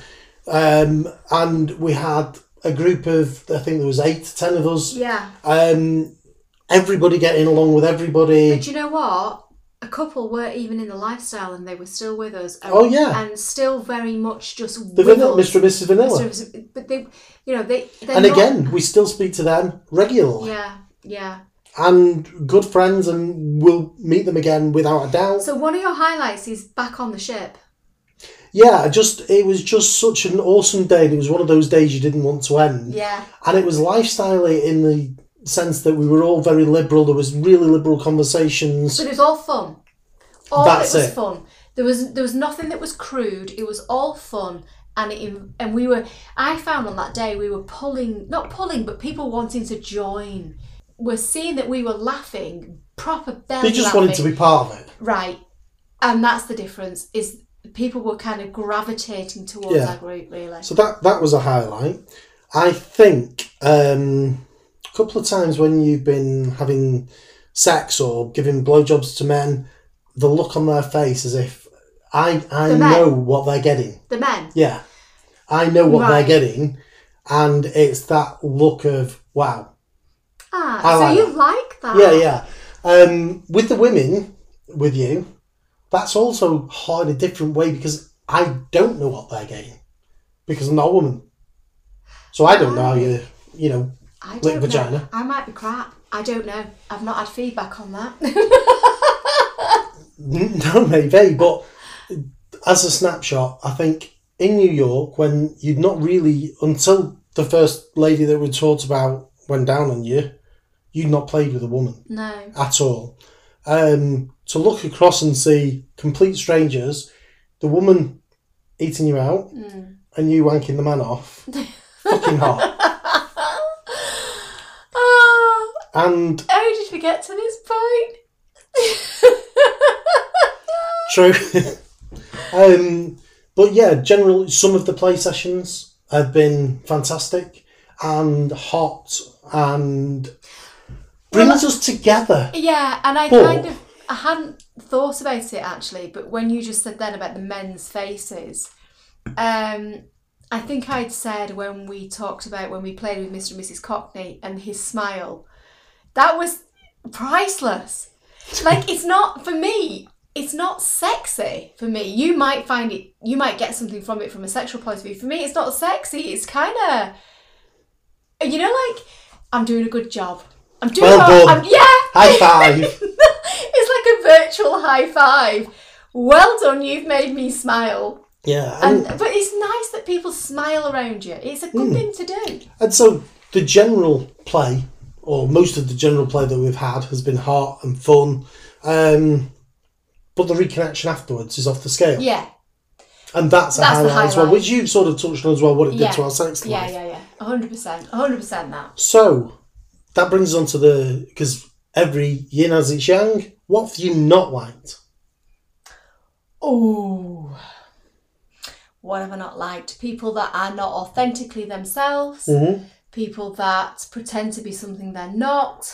Speaker 2: and we had a group of, I think there was 8 to 10 of us.
Speaker 1: Yeah.
Speaker 2: Everybody getting along with everybody.
Speaker 1: But you know what? A couple were even in the lifestyle and they were still with us. And,
Speaker 2: oh, yeah.
Speaker 1: And still very much just
Speaker 2: the
Speaker 1: with
Speaker 2: us. Mr. and Mrs. Vanilla.
Speaker 1: But they, you know, they're
Speaker 2: and not... again, we still speak to them regularly.
Speaker 1: Yeah, yeah.
Speaker 2: And good friends, and we'll meet them again without a doubt.
Speaker 1: So one of your highlights is back on the ship.
Speaker 2: Yeah, it was just such an awesome day. And it was one of those days you didn't want to end.
Speaker 1: Yeah.
Speaker 2: And it was lifestyle-y in the sense that we were all very liberal. There was really liberal conversations.
Speaker 1: But it was all fun. All of it was fun. There was nothing that was crude. It was all fun. And we were, I found on that day we were not pulling, but people wanting to join. We're seeing that we were laughing, proper belly
Speaker 2: They just
Speaker 1: laughing.
Speaker 2: wanted to be part of it.
Speaker 1: Right. And that's the difference, is people were kind of gravitating towards our group, really.
Speaker 2: So that was a highlight. I think a couple of times when you've been having sex or giving blowjobs to men, the look on their face as if I know what they're getting.
Speaker 1: The men?
Speaker 2: Yeah. I know what they're getting, and it's that look of, wow.
Speaker 1: You like that?
Speaker 2: Yeah. With the women, with you, that's also hard in a different way because I don't know what they're getting because I'm not a woman. So I don't know how you lick vagina.
Speaker 1: Know. I might be crap. I don't know. I've not had feedback on that.
Speaker 2: No, maybe. But as a snapshot, I think in New York, when you'd not really, until the first lady that we talked about went down on you, you'd not played with a woman.
Speaker 1: No.
Speaker 2: At all. To look across and see complete strangers, the woman eating you out, and you wanking the man off, fucking hot. And
Speaker 1: how did we get to this point?
Speaker 2: True. But yeah, generally, some of the play sessions have been fantastic and hot and brings us together.
Speaker 1: Yeah, and I hadn't thought about it actually, but when you just said then about the men's faces, I think I'd said when we played with Mr. and Mrs. Cockney and his smile, that was priceless. Like, it's not, for me, it's not sexy for me. You might find it, you might get something from it from a sexual point of view. For me, it's not sexy. It's kind of, like, I'm doing a good job. I'm doing
Speaker 2: well done.
Speaker 1: Yeah.
Speaker 2: High five.
Speaker 1: It's like a virtual high five. Well done, you've made me smile.
Speaker 2: Yeah.
Speaker 1: But it's nice that people smile around you. It's a good thing to do.
Speaker 2: And so the general play, or most of the general play that we've had, has been hot and fun. But the reconnection afterwards is off the scale.
Speaker 1: Yeah.
Speaker 2: And that's a highlight as well, which you've sort of touched on as well, what it did to our sex life.
Speaker 1: Yeah. 100% that.
Speaker 2: So that brings us on to because every yin has its yang. What have you not liked?
Speaker 1: Oh, what have I not liked? People that are not authentically themselves. People that pretend to be something they're not.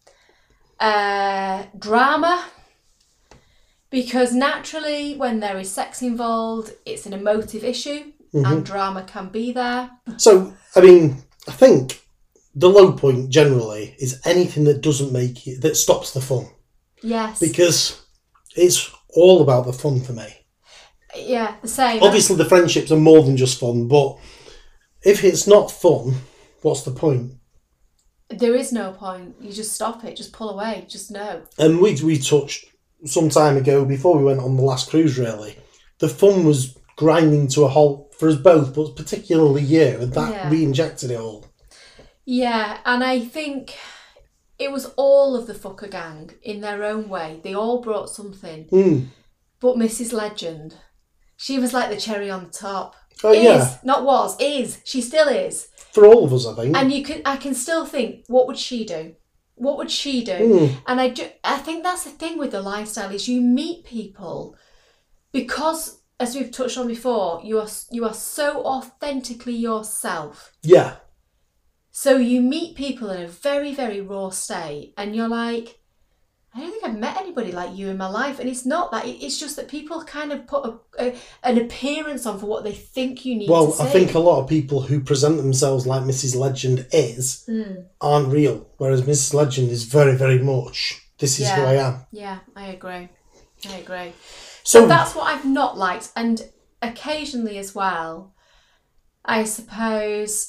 Speaker 1: Drama. Because naturally, when there is sex involved, it's an emotive issue and drama can be there. So,
Speaker 2: I mean, I think the low point generally is anything that doesn't that stops the fun.
Speaker 1: Yes.
Speaker 2: Because it's all about the fun for me.
Speaker 1: Yeah, the same.
Speaker 2: Obviously, the friendships are more than just fun, but if it's not fun, what's the point?
Speaker 1: There is no point. You just stop it. Just pull away. Just no. And
Speaker 2: we touched some time ago, before we went on the last cruise, really, the fun was grinding to a halt for us both, but particularly you, and that re-injected it all.
Speaker 1: Yeah, and I think it was all of the fucker gang in their own way. They all brought something. But Mrs. Legend, she was like the cherry on the top.
Speaker 2: Oh, yeah.
Speaker 1: Not was, is. She still is.
Speaker 2: For all of us, I think.
Speaker 1: And I can still think, what would she do? What would she do? And I think that's the thing with the lifestyle is you meet people because, as we've touched on before, you are so authentically yourself.
Speaker 2: Yeah.
Speaker 1: So you meet people in a very, very raw state and you're like, I don't think I've met anybody like you in my life. And it's not that. It's just that people kind of put an appearance on for what they think you need to see.
Speaker 2: Well, I think a lot of people who present themselves like Mrs. Legend aren't real. Whereas Mrs. Legend is very, very much, this is who I am.
Speaker 1: Yeah, I agree. So that's what I've not liked. And occasionally as well, I suppose...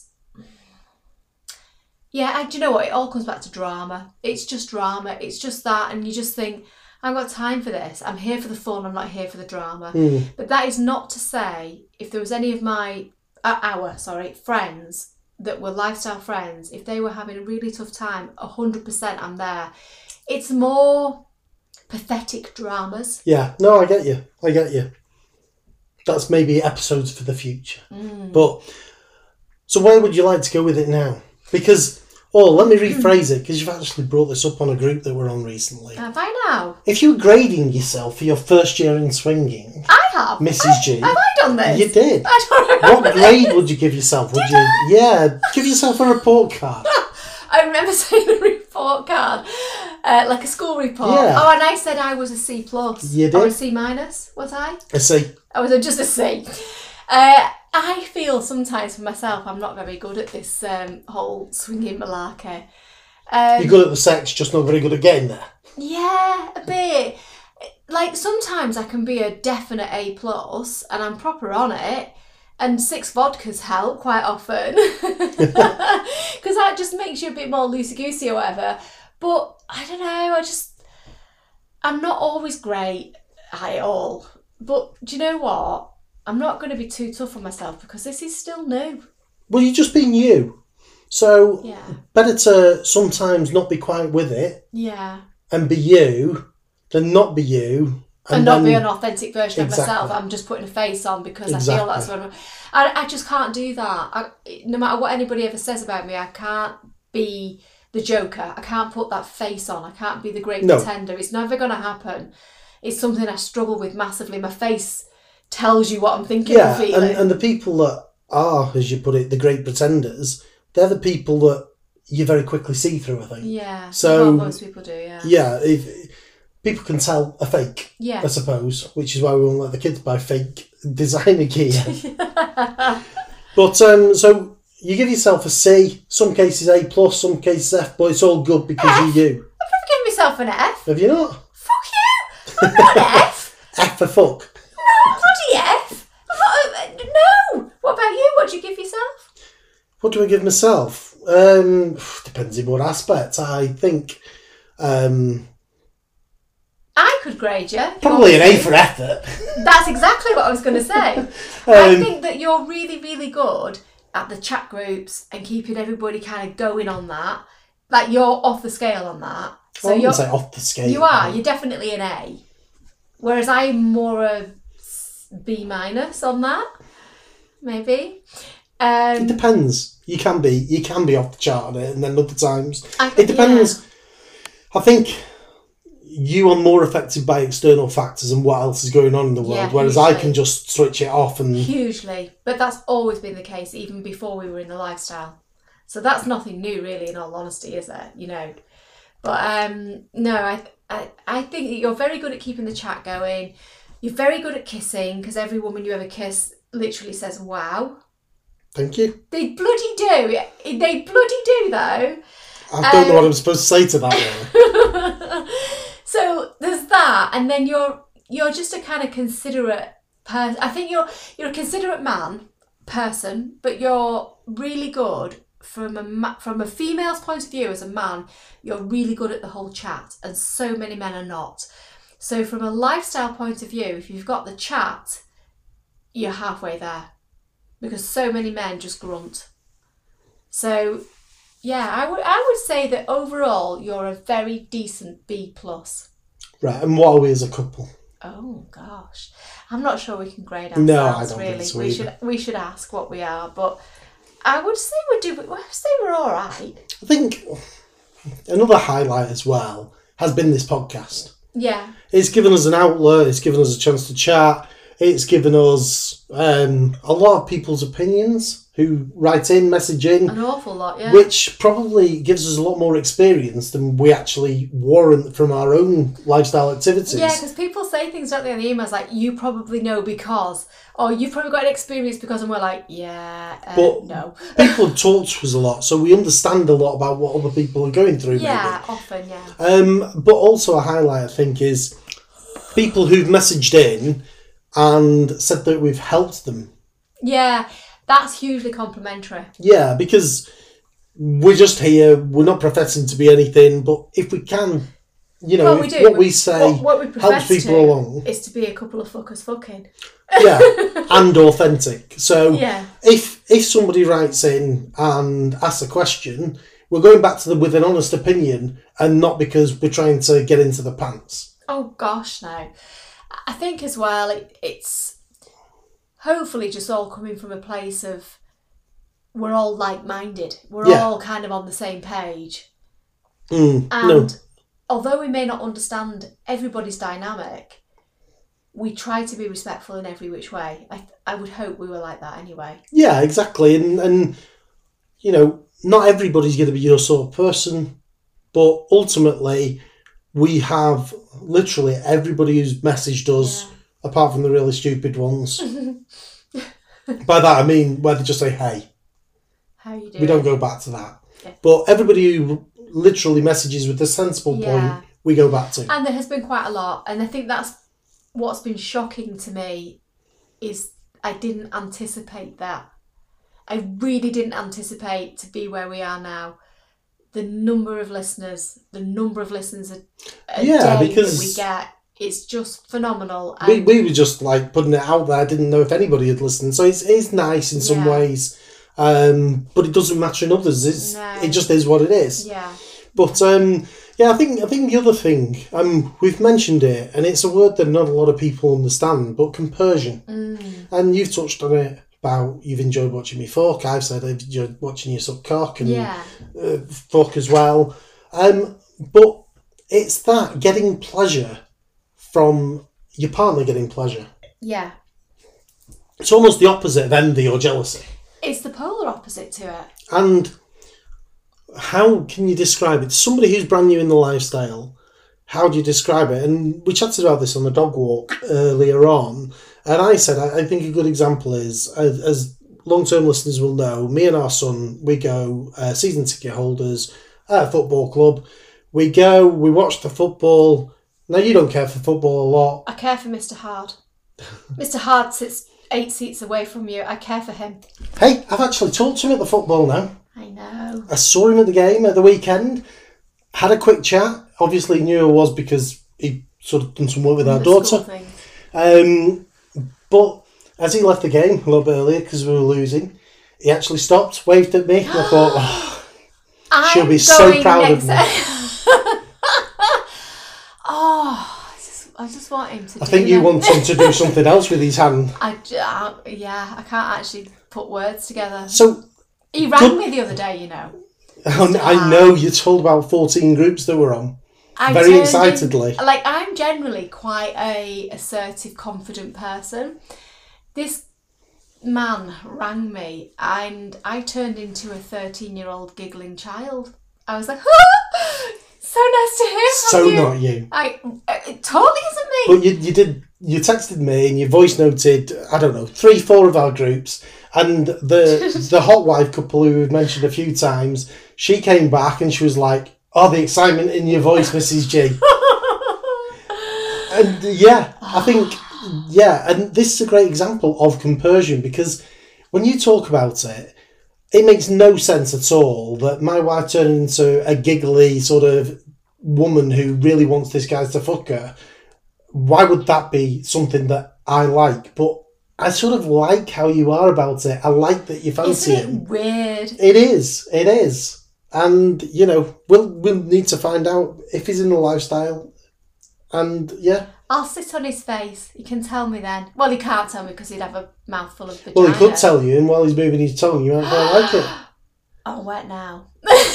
Speaker 1: Yeah, do you know what? It all comes back to drama. It's just drama. It's just that. And you just think, I haven't got time for this. I'm here for the fun. I'm not here for the drama. But that is not to say, if there was any of our friends that were lifestyle friends, if they were having a really tough time, 100% I'm there. It's more pathetic dramas.
Speaker 2: Yeah, no, I get you. That's maybe episodes for the future. But, so where would you like to go with it now? Because... let me rephrase it, because you've actually brought this up on a group that we're on recently.
Speaker 1: Have I now?
Speaker 2: If you were grading yourself for your first year in swinging...
Speaker 1: I have.
Speaker 2: Mrs. G.
Speaker 1: Have I done this?
Speaker 2: You did.
Speaker 1: I don't remember.
Speaker 2: What grade would you give yourself? Yeah, give yourself a report card.
Speaker 1: I remember saying a report card, like a school report.
Speaker 2: Yeah.
Speaker 1: Oh, and I said I was a C+.
Speaker 2: You did?
Speaker 1: Or a C-, was I?
Speaker 2: A C.
Speaker 1: I was just a C. I feel sometimes for myself I'm not very good at this whole swinging malarkey.
Speaker 2: You're good at the sex, just not very good at getting there.
Speaker 1: Yeah, a bit. Like sometimes I can be a definite A+, and I'm proper on it, and 6 vodkas help quite often. Because that just makes you a bit more loosey-goosey or whatever. But I don't know, I'm not always great at it all. But do you know what? I'm not going to be too tough on myself because this is still new.
Speaker 2: Well, you're just being you. So,
Speaker 1: yeah.
Speaker 2: Better to sometimes not be quite with it.
Speaker 1: Yeah.
Speaker 2: And be you than not be you.
Speaker 1: And not be an authentic version of myself. I'm just putting a face on because I feel that's what I just can't do that. No matter what anybody ever says about me, I can't be the Joker. I can't put that face on. I can't be the great pretender. It's never going to happen. It's something I struggle with massively. My face tells you what I'm thinking and feeling.
Speaker 2: And the people that are, as you put it, the great pretenders, they're the people that you very quickly see through, I think.
Speaker 1: Yeah.
Speaker 2: So,
Speaker 1: well, most people do, yeah.
Speaker 2: Yeah, if people can tell a fake,
Speaker 1: yeah.
Speaker 2: I suppose, which is why we won't let the kids buy fake designer gear. But, so you give yourself a C, some cases A+, some cases F, but it's all good because you're you.
Speaker 1: I've never given myself an F.
Speaker 2: Have you not?
Speaker 1: Fuck you! I'm not an F.
Speaker 2: F for fuck.
Speaker 1: No, bloody F. No. What about you? What do you give yourself?
Speaker 2: What do I give myself? Depends in what aspect. I think...
Speaker 1: I could grade you.
Speaker 2: Probably an A for effort.
Speaker 1: That's exactly what I was going to say. I think that you're really, really good at the chat groups and keeping everybody kind of going on that. Like, you're off the scale on that. So
Speaker 2: I wouldn't say off the scale.
Speaker 1: You are. You're definitely an A. Whereas I'm more a B- on that. Maybe.
Speaker 2: It depends. You can be off the chart on it, and then other times it depends. Yeah. I think you are more affected by external factors and what else is going on in the world, whereas I can just switch it off and
Speaker 1: hugely. But that's always been the case, even before we were in the lifestyle. So that's nothing new, really. In all honesty, is it? You know. But no, I think that you're very good at keeping the chat going. You're very good at kissing because every woman you ever kiss literally says "wow."
Speaker 2: Thank you.
Speaker 1: They bloody do. They bloody do, though.
Speaker 2: I don't know what I'm supposed to say to that.
Speaker 1: So there's that, and then you're just a kind of considerate person. I think you're a considerate person, but you're really good from a female's point of view. As a man, you're really good at the whole chat, and so many men are not. So from a lifestyle point of view, if you've got the chat, you're halfway there. Because so many men just grunt. So Yeah, I would say that overall you're a very decent B+.
Speaker 2: Right, and what are we as a couple?
Speaker 1: Oh gosh, I'm not sure we can grade ourselves.
Speaker 2: No, I don't
Speaker 1: really.
Speaker 2: think so
Speaker 1: We should ask what we are, but I would say we're all right.
Speaker 2: I think another highlight as well has been this podcast.
Speaker 1: Yeah,
Speaker 2: it's given us an outlet. It's given us a chance to chat. It's given us a lot of people's opinions who write in, message in.
Speaker 1: An awful lot, yeah.
Speaker 2: Which probably gives us a lot more experience than we actually warrant from our own lifestyle activities.
Speaker 1: Yeah, because people say things, don't they, in the emails like, you probably know because, or you've probably got an experience because, and we're like, yeah, no.
Speaker 2: People have talked to us a lot, so we understand a lot about what other people are going through.
Speaker 1: Yeah, maybe. Often, yeah.
Speaker 2: But also a highlight, I think, is people who've messaged in and said that we've helped them.
Speaker 1: Yeah, that's hugely complimentary.
Speaker 2: Yeah, because we're just here, we're not professing to be anything, but if we can, you know, what we say
Speaker 1: what we
Speaker 2: helps people along.
Speaker 1: Is to be a couple of fuckers fucking.
Speaker 2: Yeah, and authentic. So
Speaker 1: yeah.
Speaker 2: if somebody writes in and asks a question, we're going back to them with an honest opinion and not because we're trying to get into the pants.
Speaker 1: Oh gosh, no. I think as well, it's hopefully just all coming from a place of we're all like-minded. We're all kind of on the same page. And although we may not understand everybody's dynamic, we try to be respectful in every which way. I would hope we were like that anyway.
Speaker 2: Yeah, exactly. And you know, not everybody's going to be your sort of person, but ultimately we have literally everybody who's messaged us, apart from the really stupid ones. By that I mean where they just say, hey.
Speaker 1: How you doing?
Speaker 2: We don't go back to that.
Speaker 1: Yeah.
Speaker 2: But everybody who literally messages with a sensible point, we go back to.
Speaker 1: And there has been quite a lot. And I think that's what's been shocking to me is I didn't anticipate that. I really didn't anticipate to be where we are now. The number of listeners, the number of listens a day that we get, it's just phenomenal.
Speaker 2: And we were just like putting it out there. I didn't know if anybody had listened. So it's nice in some ways. But it doesn't matter in others. It just is what it is.
Speaker 1: Yeah.
Speaker 2: But I think the other thing, we've mentioned it, and it's a word that not a lot of people understand, but compersion. And you've touched on it about you've enjoyed watching me fuck. I've said I've enjoyed watching you suck cock and fuck as well. But it's that getting pleasure from your partner getting pleasure.
Speaker 1: Yeah.
Speaker 2: It's almost the opposite of envy or jealousy.
Speaker 1: It's the polar opposite to it.
Speaker 2: And how can you describe it? Somebody who's brand new in the lifestyle, how do you describe it? And we chatted about this on the dog walk earlier on, and I said I think a good example is, as long-term listeners will know, me and our son, we go season ticket holders at a football club. We go, we watch the football. Now, you don't care for football a lot.
Speaker 1: I care for Mr. Hard. Mr. Hard sits 8 seats away from you. I care for him.
Speaker 2: Hey, I've actually talked to him at the football now.
Speaker 1: I know.
Speaker 2: I saw him at the game at the weekend, had a quick chat. Obviously knew who I was because he sort of done some work with our daughter. But as he left the game a little bit earlier because we were losing, he actually stopped, waved at me, and I thought, she'll be so proud of me.
Speaker 1: I just want him to.
Speaker 2: I think you want him to do something else with his hand.
Speaker 1: I can't actually put words together.
Speaker 2: So
Speaker 1: he rang me the other day, you know.
Speaker 2: I know, you told about 14 groups that were on. Very excitedly.
Speaker 1: I'm generally quite a assertive, confident person. This man rang me and I turned into a 13-year-old giggling child. I was like, so nice to hear from you. So
Speaker 2: not you.
Speaker 1: It totally isn't
Speaker 2: me. But you texted me and you voice noted, I don't know, 3-4 of our groups. And the hot wife couple who we've mentioned a few times, she came back and she was like, the excitement in your voice, Mrs. G. And I think, and this is a great example of compersion, because when you talk about it, it makes no sense at all that my wife turned into a giggly sort of woman who really wants this guy to fuck her. Why would that be something that I like? But I sort of like how you are about it. I like that you fancy him.
Speaker 1: Isn't it weird?
Speaker 2: It is. And, you know, we'll need to find out if he's in the lifestyle. And, yeah.
Speaker 1: I'll sit on his face. He can tell me then. Well, he can't tell me because he'd have a mouthful of vagina.
Speaker 2: Well, he could tell you, and while he's moving his tongue, you might quite like it.
Speaker 1: I'm wet now.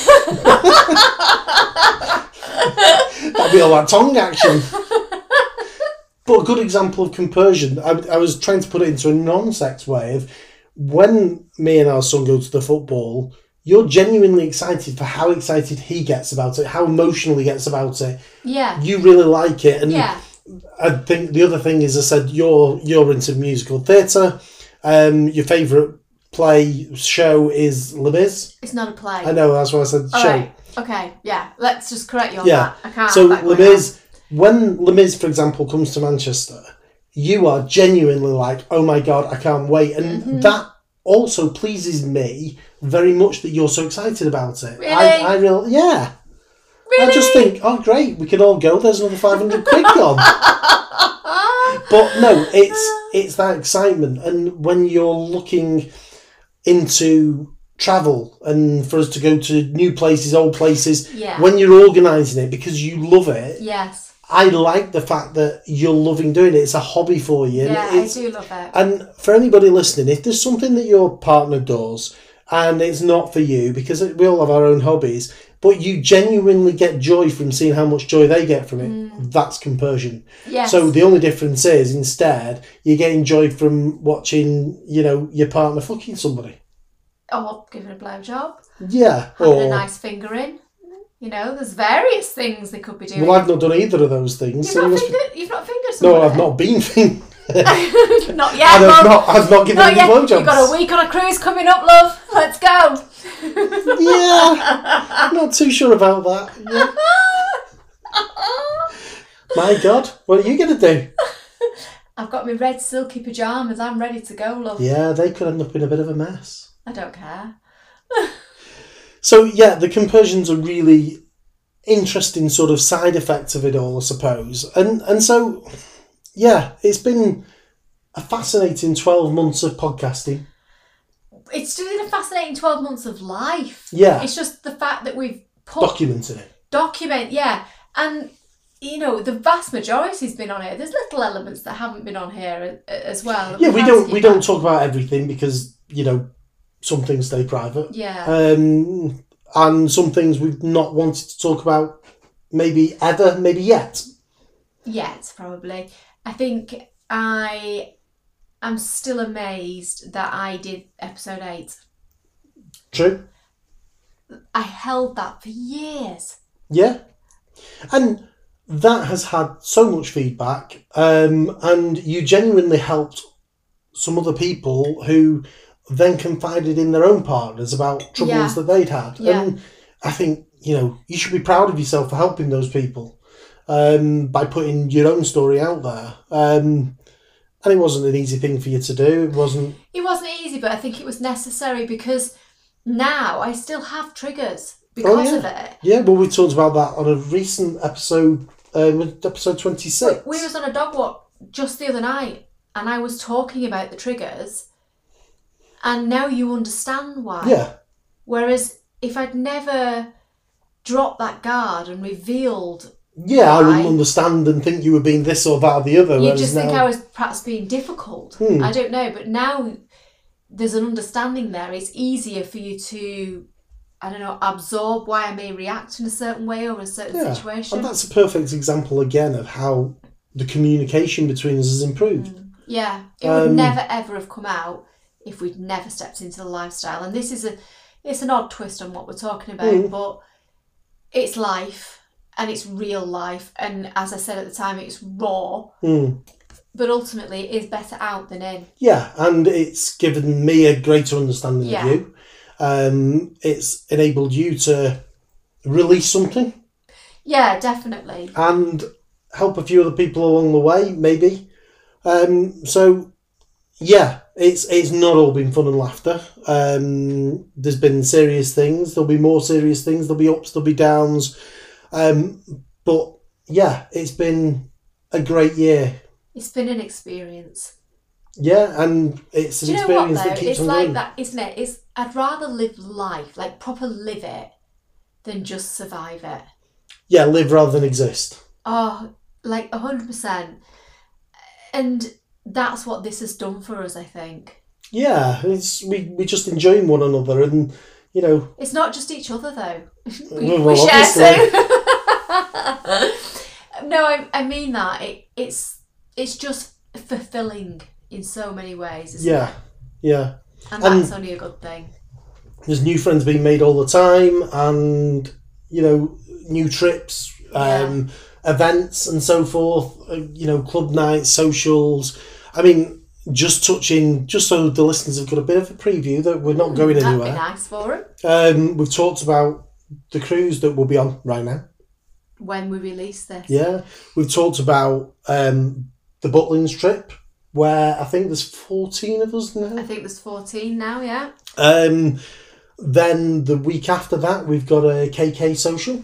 Speaker 2: That'd be all that tongue action. But a good example of compersion, I was trying to put it into a non-sex way of when me and our son go to the football, you're genuinely excited for how excited he gets about it, how emotional he gets about it.
Speaker 1: Yeah.
Speaker 2: You really like it. And
Speaker 1: yeah.
Speaker 2: I think the other thing is, I said, you're into musical theatre. Your favourite play show is Les Mis.
Speaker 1: It's not a play.
Speaker 2: I know, that's why I said
Speaker 1: all
Speaker 2: show.
Speaker 1: Right. Okay, yeah. Let's just correct you on that. I can't.
Speaker 2: So Les Mis, when Les Mis, for example, comes to Manchester, you are genuinely like, oh my God, I can't wait. And that also pleases me very much that you're so excited about it.
Speaker 1: Really?
Speaker 2: I really, yeah.
Speaker 1: Really?
Speaker 2: I just think, oh great, we can all go. There's another 500 quid gone. But no, it's that excitement. And when you're looking into travel and for us to go to new places, old places, when you're organising it because you love it.
Speaker 1: Yes.
Speaker 2: I like the fact that you're loving doing it. It's a hobby for you.
Speaker 1: Yeah, I do love it.
Speaker 2: And for anybody listening, if there's something that your partner does and it's not for you, because we all have our own hobbies, but you genuinely get joy from seeing how much joy they get from it, that's compersion.
Speaker 1: Yes.
Speaker 2: So the only difference is, instead, you're getting joy from watching, you know, your partner fucking somebody.
Speaker 1: Or giving a blowjob.
Speaker 2: Yeah.
Speaker 1: Having a nice finger in. You know, there's various things they could be doing.
Speaker 2: Well, I've not done either of those things.
Speaker 1: You've not fingered somebody?
Speaker 2: No, I've not been fingered.
Speaker 1: Not yet, love.
Speaker 2: I've not given any blowjobs.
Speaker 1: You've got a week on a cruise coming up, love. Let's go.
Speaker 2: Yeah. Not too sure about that. Yeah. My God, what are you going to do?
Speaker 1: I've got my red silky pyjamas. I'm ready to go, love.
Speaker 2: Yeah, they could end up in a bit of a mess.
Speaker 1: I don't care.
Speaker 2: So, yeah, the compersion's a really interesting sort of side effect of it all, I suppose. And so, yeah, it's been a fascinating 12 months of podcasting.
Speaker 1: It's been a fascinating 12 months of life.
Speaker 2: Yeah.
Speaker 1: It's just the fact that we've
Speaker 2: documented it.
Speaker 1: Yeah. And, you know, the vast majority's been on here. There's little elements that haven't been on here as well.
Speaker 2: Yeah, we don't talk about everything because, you know, some things stay private.
Speaker 1: Yeah.
Speaker 2: And some things we've not wanted to talk about maybe ever, maybe yet.
Speaker 1: Yet, probably. I think I am still amazed that I did episode 8.
Speaker 2: True.
Speaker 1: I held that for years.
Speaker 2: Yeah. And that has had so much feedback. And you genuinely helped some other people who then confided in their own partners about troubles that they'd had.
Speaker 1: Yeah.
Speaker 2: And I think, you know, you should be proud of yourself for helping those people by putting your own story out there. And it wasn't an easy thing for you to do. It wasn't easy,
Speaker 1: but I think it was necessary because now I still have triggers because of it.
Speaker 2: Yeah, well, we talked about that on a recent episode, episode 26.
Speaker 1: We was on a dog walk just the other night and I was talking about the triggers. And now you understand why.
Speaker 2: Yeah.
Speaker 1: Whereas if I'd never dropped that guard and revealed
Speaker 2: why, I wouldn't understand and think you were being this or that or the other.
Speaker 1: You'd just think I was perhaps being difficult. I don't know. But now there's an understanding there. It's easier for you to, I don't know, absorb why I may react in a certain way or a certain situation.
Speaker 2: And that's a perfect example again of how the communication between us has improved.
Speaker 1: Yeah. It would never ever have come out if we'd never stepped into the lifestyle. And this is it's an odd twist on what we're talking about, but it's life and it's real life. And as I said at the time, it's raw, but ultimately it is better out than in. Yeah,
Speaker 2: and it's given me a greater understanding of you. It's enabled you to release something.
Speaker 1: Yeah, definitely.
Speaker 2: And help a few other people along the way, maybe. So, yeah. It's not all been fun and laughter. There's been serious things. There'll be more serious things. There'll be ups. There'll be downs. But yeah, it's been a great year.
Speaker 1: It's been an experience.
Speaker 2: Yeah, and it's an experience that keeps on going.
Speaker 1: It's like that, isn't it? I'd rather live life, like proper live it, than just survive it.
Speaker 2: Yeah, live rather than exist.
Speaker 1: Oh, like 100%. And that's what this has done for us, I think.
Speaker 2: Yeah, we just enjoying one another, and you know.
Speaker 1: It's not just each other though.
Speaker 2: Well,
Speaker 1: we share
Speaker 2: obviously.
Speaker 1: too. No, I mean that. It's just fulfilling in so many ways, isn't it?
Speaker 2: Yeah.
Speaker 1: And that's only a good thing.
Speaker 2: There's new friends being made all the time, and you know, new trips, events and so forth, you know, club nights, socials. I mean, just so the listeners have got a bit of a preview that we're not going anywhere.
Speaker 1: That'd be nice for them.
Speaker 2: We've talked about the cruise that we'll be on right now.
Speaker 1: When we release this.
Speaker 2: Yeah. We've talked about the Butlins trip, where I think there's 14 of us now.
Speaker 1: I think there's 14 now, yeah.
Speaker 2: Then the week after that, we've got a KK social,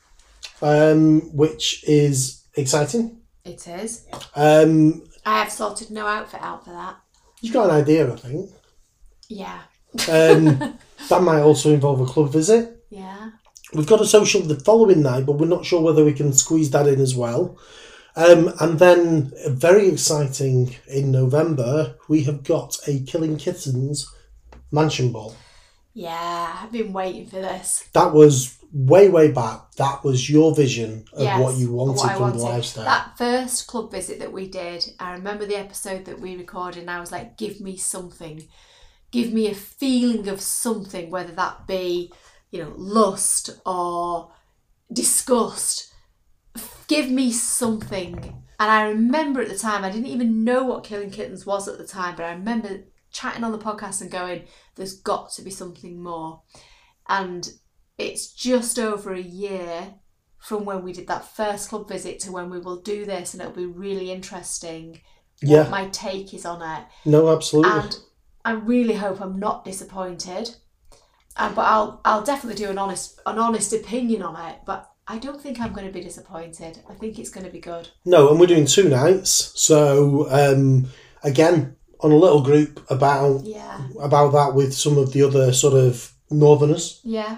Speaker 2: which is exciting.
Speaker 1: It is.
Speaker 2: I
Speaker 1: have sorted no outfit out for that.
Speaker 2: You've got an idea, I think.
Speaker 1: Yeah.
Speaker 2: That might also involve a club visit.
Speaker 1: Yeah.
Speaker 2: We've got a social the following night, but we're not sure whether we can squeeze that in as well. And then, very exciting, in November, we have got a Killing Kittens mansion ball.
Speaker 1: Yeah, I've been waiting for this.
Speaker 2: That was way back. That was your vision of what you wanted from the lifestyle.
Speaker 1: That first club visit that we did, I remember the episode that we recorded, and I was like, give me something. Give me a feeling of something, whether that be, you know, lust or disgust. Give me something. And I remember at the time, I didn't even know what Killing Kittens was at the time, but I remember chatting on the podcast and going, there's got to be something more. And it's just over a year from when we did that first club visit to when we will do this, and it'll be really interesting what my take is on it.
Speaker 2: No, absolutely.
Speaker 1: And I really hope I'm not disappointed. But I'll definitely do an honest opinion on it, but I don't think I'm going to be disappointed. I think it's going to be good.
Speaker 2: No, and we're doing 2 nights. So, again, on a little group about that with some of the other sort of northerners.
Speaker 1: Yeah.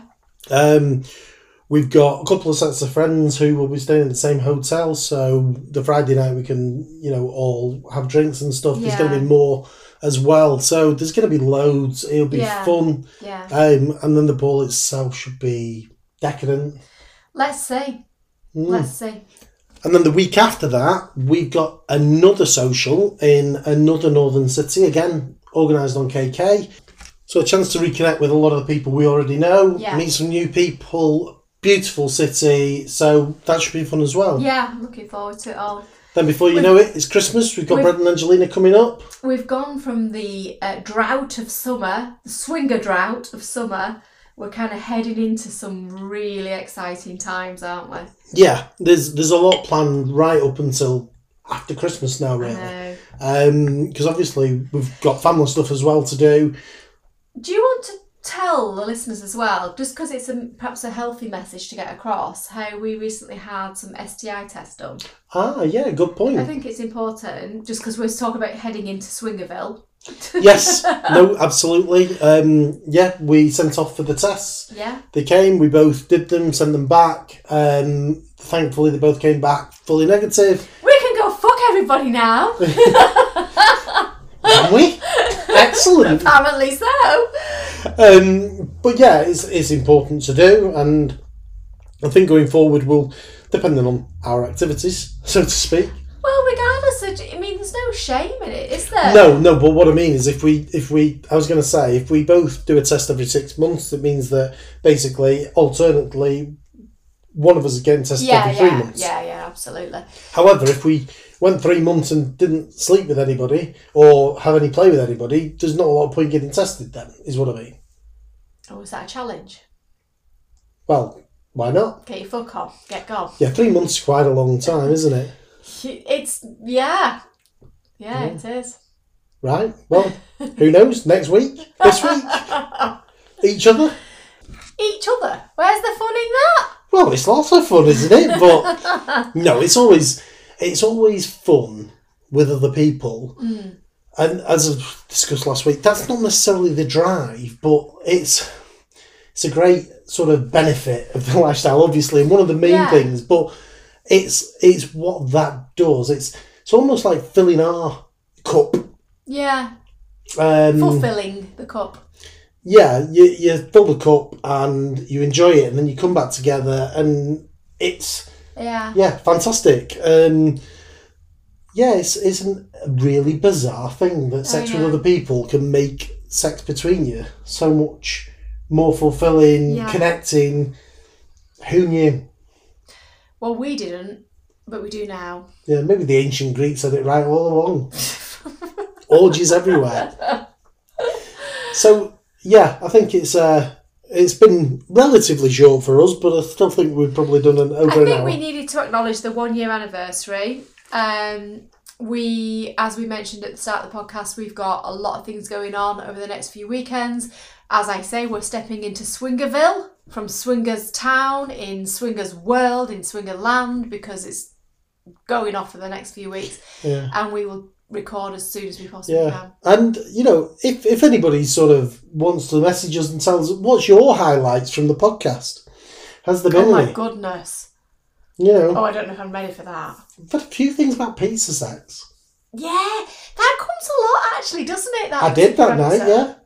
Speaker 2: We've got a couple of sets of friends who will be staying in the same hotel. So the Friday night we can, you know, all have drinks and stuff. There's going to be more as well. So there's going to be loads. It'll be fun.
Speaker 1: Yeah.
Speaker 2: And then the ball itself should be decadent.
Speaker 1: Let's see. Let's see.
Speaker 2: And then the week after that, we've got another social in another northern city, again, organised on KK. So a chance to reconnect with a lot of the people we already know, meet some new people, beautiful city, so that should be fun as well.
Speaker 1: Yeah, I'm looking forward to it all.
Speaker 2: Then before you know it, it's Christmas. We've got Brett and Angelina coming up.
Speaker 1: We've gone from the drought of summer, the swinger drought of summer. We're kind of heading into some really exciting times, aren't we?
Speaker 2: Yeah, there's a lot planned right up until after Christmas now, really. Because obviously we've got family stuff as well to do.
Speaker 1: Do you want to tell the listeners as well, just because it's perhaps a healthy message to get across, how we recently had some STI tests done?
Speaker 2: Ah, yeah, good point.
Speaker 1: I think it's important, just because we're talking about heading into Swingerville.
Speaker 2: Yes, no, absolutely. We sent off for the tests.
Speaker 1: Yeah.
Speaker 2: They came, we both did them, sent them back. Thankfully, they both came back fully negative.
Speaker 1: We can go fuck everybody now.
Speaker 2: Can we? Excellent.
Speaker 1: Apparently so.
Speaker 2: But yeah, it's important to do, and I think going forward will, depending on our activities, so to speak.
Speaker 1: Well, regardless, there's no shame in it, is there?
Speaker 2: No, but what I mean is if we both do a test every 6 months, it means that basically, alternately, one of us is getting tested every 3 months.
Speaker 1: Yeah, absolutely.
Speaker 2: However, if we went 3 months and didn't sleep with anybody or have any play with anybody, there's not a lot of point getting tested then, is what I mean.
Speaker 1: Oh, is that a challenge?
Speaker 2: Well, why not?
Speaker 1: Get your fuck on. Get gone.
Speaker 2: Yeah, 3 months is quite a long time, isn't it?
Speaker 1: It's, yeah, it is.
Speaker 2: Right, well, who knows? Next week? This week? Each other?
Speaker 1: Each other? Where's the fun in that?
Speaker 2: Well, it's lots of fun, isn't it? But no, it's always fun with other people.
Speaker 1: Mm.
Speaker 2: And as I discussed last week, that's not necessarily the drive, but it's a great sort of benefit of the lifestyle, obviously, and one of the main things. But it's what that does. It's almost like filling our cup.
Speaker 1: Yeah. Fulfilling the cup.
Speaker 2: Yeah, you fill the cup and you enjoy it, and then you come back together, and it's fantastic. It's a really bizarre thing that sex with other people can make sex between you so much more fulfilling, connecting. Who knew?
Speaker 1: Well, we didn't, but we do now.
Speaker 2: Yeah, maybe the ancient Greeks had it right all along. Orgies everywhere. So, yeah, I think it's been relatively short for us, but I still think we've probably done an over an hour.
Speaker 1: I think we needed to acknowledge the 1 year anniversary. As we mentioned at the start of the podcast, we've got a lot of things going on over the next few weekends. As I say, we're stepping into Swingerville, from Swingers Town, in Swingers World, in Swingerland, because it's going off for the next few weeks. Yeah. And we will record as soon as we possibly can.
Speaker 2: And, if anybody sort of wants to message us and tell us, what's your highlights from the podcast? Has there been any?
Speaker 1: Oh, my goodness. Oh, I don't know if I'm ready for that.
Speaker 2: I've had a few things about pizza sex.
Speaker 1: Yeah, that comes a lot, actually, doesn't it?
Speaker 2: I did that night, yeah.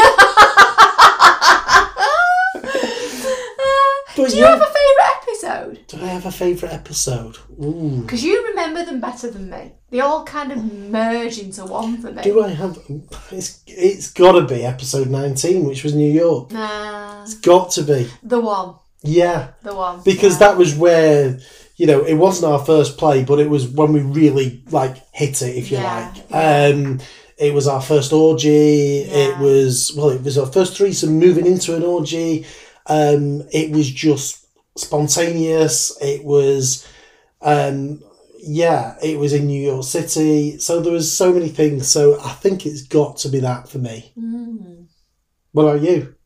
Speaker 1: Do you have a favourite episode?
Speaker 2: Do I have a favourite episode? Ooh.
Speaker 1: Because you remember them better than me. They all kind of merge into one for me.
Speaker 2: Do I have... It's got to be episode 19, which was New York. It's got to be.
Speaker 1: The one.
Speaker 2: Yeah.
Speaker 1: The one.
Speaker 2: Because that was where, it wasn't our first play, but it was when we really, hit it, if you like. Yeah. It was our first orgy. Yeah. It was our first threesome moving into an orgy. It was just spontaneous. It was, it was in New York City. So there was so many things. So I think it's got to be that for me. Mm. What about you?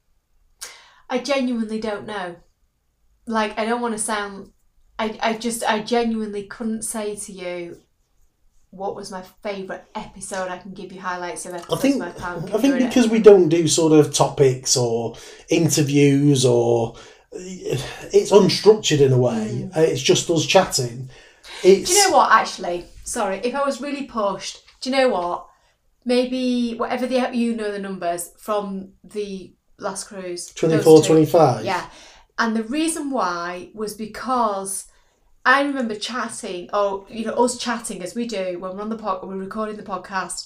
Speaker 1: I genuinely don't know. I don't want to sound... I genuinely couldn't say to you what was my favourite episode. I can give you highlights of episodes.
Speaker 2: I think because we don't do sort of topics or interviews or... It's unstructured in a way. It's just us chatting.
Speaker 1: Do you know what, actually? Sorry, if I was really pushed, do you know what? Maybe whatever the numbers from the last cruise.
Speaker 2: 24, 25.
Speaker 1: Yeah. And the reason why was because I remember chatting, us chatting as we do when we're on we're recording the podcast.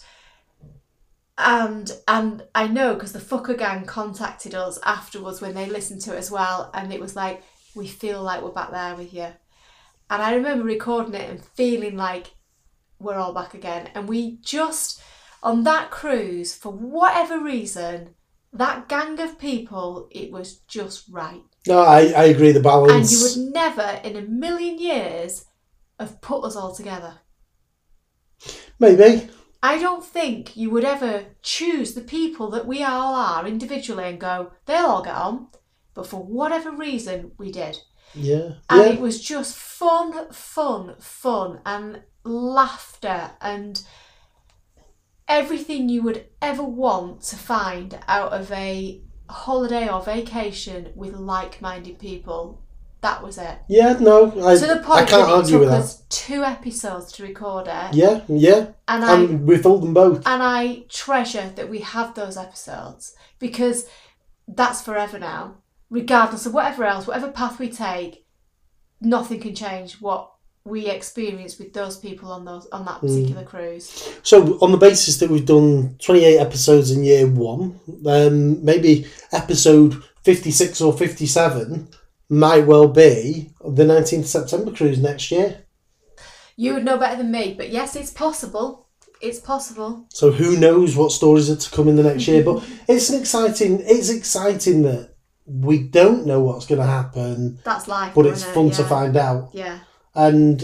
Speaker 1: And I know because the Fucker Gang contacted us afterwards when they listened to it as well, and it was like, we feel like we're back there with you. And I remember recording it and feeling like we're all back again. And we just, on that cruise, for whatever reason, that gang of people, it was just right.
Speaker 2: No, I agree, the balance.
Speaker 1: And you would never in a million years have put us all together.
Speaker 2: Maybe.
Speaker 1: I don't think you would ever choose the people that we all are individually and go, they'll all get on. But for whatever reason, we did.
Speaker 2: Yeah.
Speaker 1: And it was just fun, and laughter and everything you would ever want to find out of a holiday or vacation with like-minded people. That was it.
Speaker 2: Yeah, no,
Speaker 1: to the point that it took us 2 episodes to record it.
Speaker 2: Yeah. And we filled them both.
Speaker 1: And I treasure that we have those episodes because that's forever now. Regardless of whatever else, whatever path we take, nothing can change what we experienced with those people on that particular cruise.
Speaker 2: So on the basis that we've done 28 episodes in year 1, maybe episode 56 or 57 might well be the 19th September cruise next year.
Speaker 1: You would know better than me, but yes, it's possible. It's possible.
Speaker 2: So who knows what stories are to come in the next year, but it's exciting that we don't know what's going to happen.
Speaker 1: That's life.
Speaker 2: But it's fun to find out.
Speaker 1: Yeah.
Speaker 2: And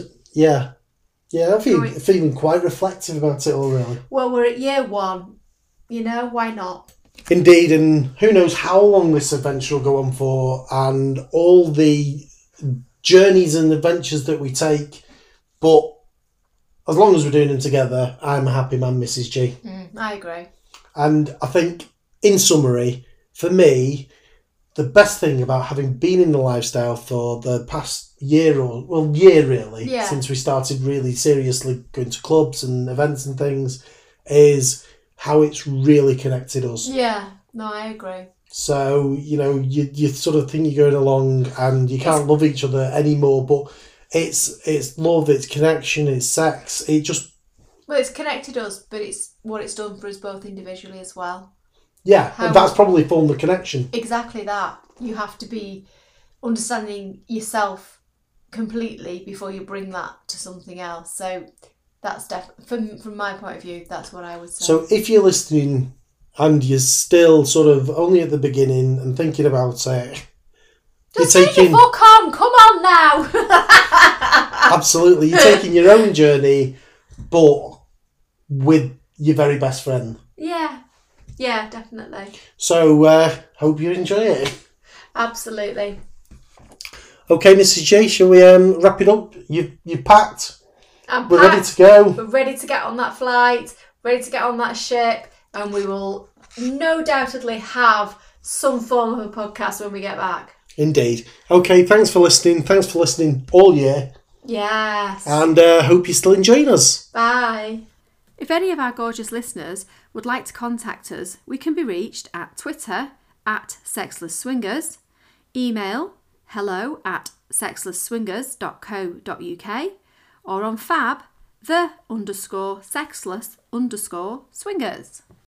Speaker 2: I'm feeling quite reflective about it all, really.
Speaker 1: Well, we're at year 1. Why not?
Speaker 2: Indeed, and who knows how long this adventure will go on for, and all the journeys and adventures that we take. But as long as we're doing them together, I'm a happy man, Mrs. G.
Speaker 1: I agree.
Speaker 2: And I think, in summary, for me, the best thing about having been in the lifestyle for the past year really, since we started really seriously going to clubs and events and things, is how it's really connected us.
Speaker 1: Yeah, no, I agree.
Speaker 2: So, you sort of think you're going along and you can't love each other anymore, but it's love, it's connection, it's sex,
Speaker 1: Well, it's connected us, but it's what it's done for us both individually as well.
Speaker 2: Yeah, and that's probably formed the connection.
Speaker 1: Exactly that. You have to be understanding yourself completely before you bring that to something else. So that's definitely, from my point of view, that's what I would say.
Speaker 2: So if you're listening and you're still sort of only at the beginning and thinking about it,
Speaker 1: just take your fuck on, come on now.
Speaker 2: Absolutely, you're taking your own journey, but with your very best friend.
Speaker 1: Yeah, definitely.
Speaker 2: So hope you enjoy it.
Speaker 1: Absolutely.
Speaker 2: Okay, Mrs. J, shall we wrap it up? You've packed.
Speaker 1: We're
Speaker 2: ready to go.
Speaker 1: We're ready to get on that flight, ready to get on that ship, and we will no doubtedly have some form of a podcast when we get back.
Speaker 2: Indeed. Okay, thanks for listening. Thanks for listening all year.
Speaker 1: Yes.
Speaker 2: And hope you're still enjoying us.
Speaker 1: Bye. If any of our gorgeous listeners would like to contact us, we can be reached at Twitter @sexlessswingers, email hello@sexlessswingers.co.uk, or on Fab the_sexless_swingers.